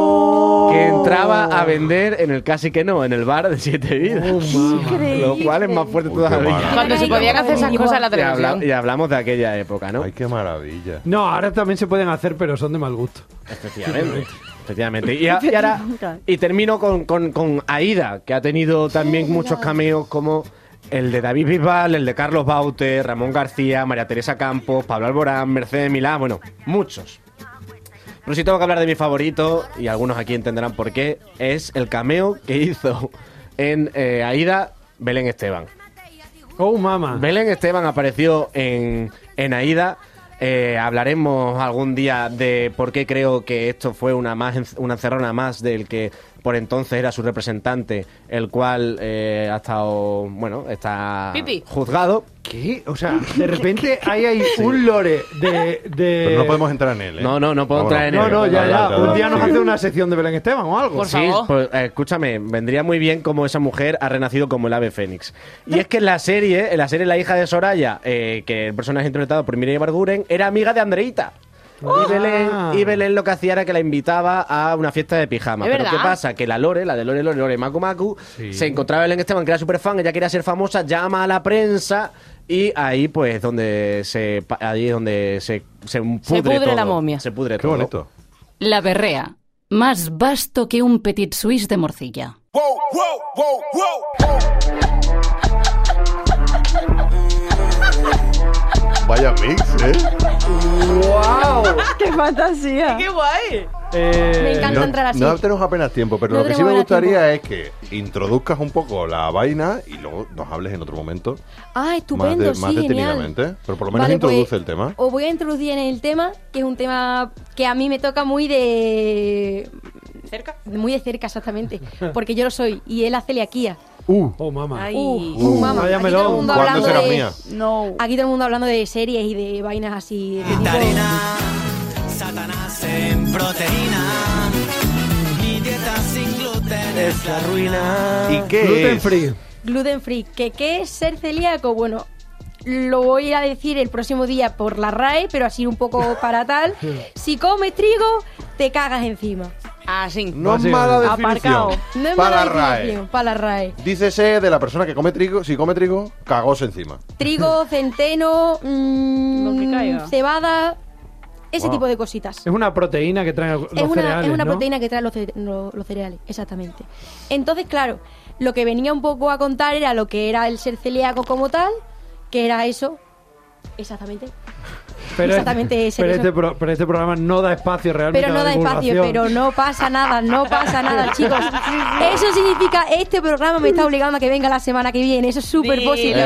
no. Que entraba a vender en el casi que no, en el bar de Siete Vidas. Oh, Lo cual es más fuerte Uy, qué todavía. maravilla. Cuando se podían hacer esas cosas en la Y, habla- televisión. y hablamos de aquella época, ¿no? Ay, qué maravilla. No, ahora también se pueden hacer, pero son de mal gusto. Efectivamente. Efectivamente. Y, a- y ahora. Y termino con, con, con Aida, que ha tenido también muchos cameos como el de David Bisbal, el de Carlos Baute, Ramón García, María Teresa Campos, Pablo Alborán, Mercedes Milá, bueno, muchos. Pero si tengo que hablar de mi favorito, y algunos aquí entenderán por qué, es el cameo que hizo en eh, Aida Belén Esteban. Oh, mamá. Belén Esteban apareció en, en Aida. Eh, hablaremos algún día de por qué creo que esto fue una más una encerrona más del que por entonces era su representante, el cual eh, ha estado, bueno, está Pipi. juzgado. ¿Qué? O sea, de repente hay ahí un lore de, de... Pero no podemos entrar en él, ¿eh? No, no, no puedo entrar en No, él. no, ya, ya. Adelante, Un día nos adelante. hace una sección de Belén Esteban o algo. Por Sí, favor. pues, eh, escúchame, vendría muy bien como esa mujer ha renacido como el ave fénix. Y es que en la serie, en la serie La hija de Soraya, eh, que el personaje interpretado por Mireia Barguren, era amiga de Andreita. Y, Belén, y Belén lo que hacía era que la invitaba a una fiesta de pijama. ¿Es Pero verdad? ¿qué pasa? Que la Lore, la de Lore Lore, Lore Macu Macu, se encontraba Belén Esteban, que era súper fan, ella quería ser famosa, llama a la prensa y ahí pues donde se pa- ahí es donde se, se pudre, pudre todo. la momia. Se pudre Qué todo. bonito. La berrea, más vasto que un petit suisse de morcilla. Vaya mix, ¿eh? ¡Qué fantasía! ¡Qué guay! Eh, Me encanta No, entrar así. no tenemos apenas tiempo, pero No lo que sí me tenemos apenas gustaría es que introduzcas un poco la vaina y luego nos hables en otro momento Ah, más, estupendo, de- sí, más genial. detenidamente. Pero por lo menos Vale, introduce pues, el tema. Os voy a introducir en el tema, que es un tema que a mí me toca muy de... ¿Cerca? Muy de cerca, exactamente. Porque yo lo soy. Y es la celiaquía. Uh, oh, mamá. Ay. Uh, Uh, mamá. vaya Aquí todo el melón. mundo ¿Cuándo hablando serás de... mía? No. Aquí todo el mundo hablando de series y de vainas así. de tipo- Satanás en proteína. Mi dieta sin gluten es la ruina. ¿Y qué Gluten es? free. Gluten free. ¿Qué, ¿Qué es ser celíaco? Bueno, lo voy a decir el próximo día por la R A E, pero así un poco para tal. Si comes trigo, te cagas encima. Ah, sí. No es Básicamente. mala definición. Aparcado. No es para mala la R A E. definición, para la R A E. Dícese de la persona que come trigo, si come trigo, cagos encima. Trigo, centeno, mm, Lo que caiga. cebada, ese Wow. tipo de cositas. Es una proteína que traen los Es una, cereales, es una ¿no? proteína que trae los, ce- lo- los cereales, exactamente. Entonces, claro, lo que venía un poco a contar era lo que era el ser celíaco como tal, que era eso, exactamente. Pero, Exactamente ese pero, eso. este pro- pero este programa no da espacio realmente Pero no a la da espacio, divulgación. pero no pasa nada, no pasa nada, chicos. Eso significa, este programa me está obligando a que venga la semana que viene, eso es súper Dilo, positivo.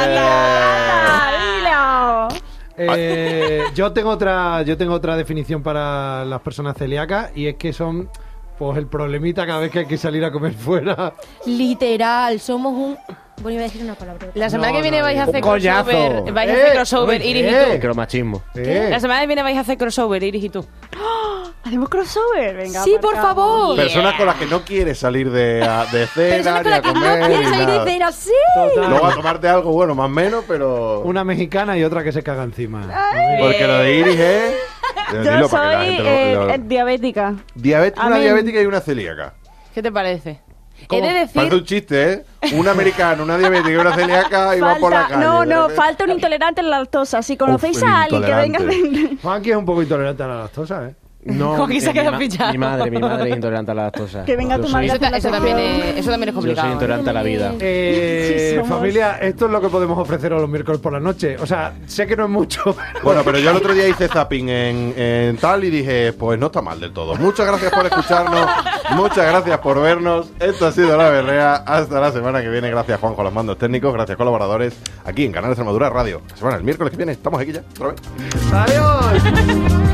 ¡Dilo! Eh, yo tengo otra, yo tengo otra definición para las personas celíacas y es que son, pues, el problemita cada vez que hay que salir a comer fuera. Literal, somos un... Bueno, iba a decir una palabra. La semana No, que viene no, vais a un hacer coñazo. crossover. Vais a Eh, hacer crossover, oye, Iris y eh. tú. Micromachismo. ¿Qué? La semana que viene vais a hacer crossover, Iris y tú. ¿Hacemos crossover? Venga, Sí, por aparcamos. favor. Personas con las que no quieres salir de, a- de cena, Personas ni con a las que comer, no quieres ni salir nada. de cena, sí. Total. Luego a tomarte algo bueno, más o menos, pero... Una mexicana y otra que se caga encima. Porque lo de Iris es... Yo Dilo para que la soy gente lo- eh, lo- eh, diabética. Diabet- una Amén. diabética y una celíaca. ¿Qué te parece? He de decir... Parece un chiste, ¿eh? Un americano, una diabética y una celíaca y va por la Falta, calle. no, de no, repente. falta un intolerante a la lactosa. Si conocéis Uf, el a alguien que venga intolerante. de... Juanqui es un poco intolerante a la lactosa, ¿eh? No, Joaquín se eh, ha quedado mi, ma- pillado. mi madre, mi madre es intolerante a la lactosa. Que venga Yo tu soy- madre. Eso, ta- eso también es, eso también es Yo complicado. soy ¿eh? intolerante a la vida. Eh, Sí, somos. familia, esto es lo que podemos ofreceros los miércoles por la noche. O sea, sé que no es mucho, pero... Bueno, pero yo el otro día hice zapping en, en tal y dije, pues no está mal del todo. Muchas gracias por escucharnos, muchas gracias por vernos. Esto ha sido La Berrea. Hasta la semana que viene. Gracias, Juanjo, a los mandos técnicos. Gracias, colaboradores, aquí en Canal Extremadura Radio. La semana, el miércoles que viene, estamos aquí ya, otra vez. ¡Adiós!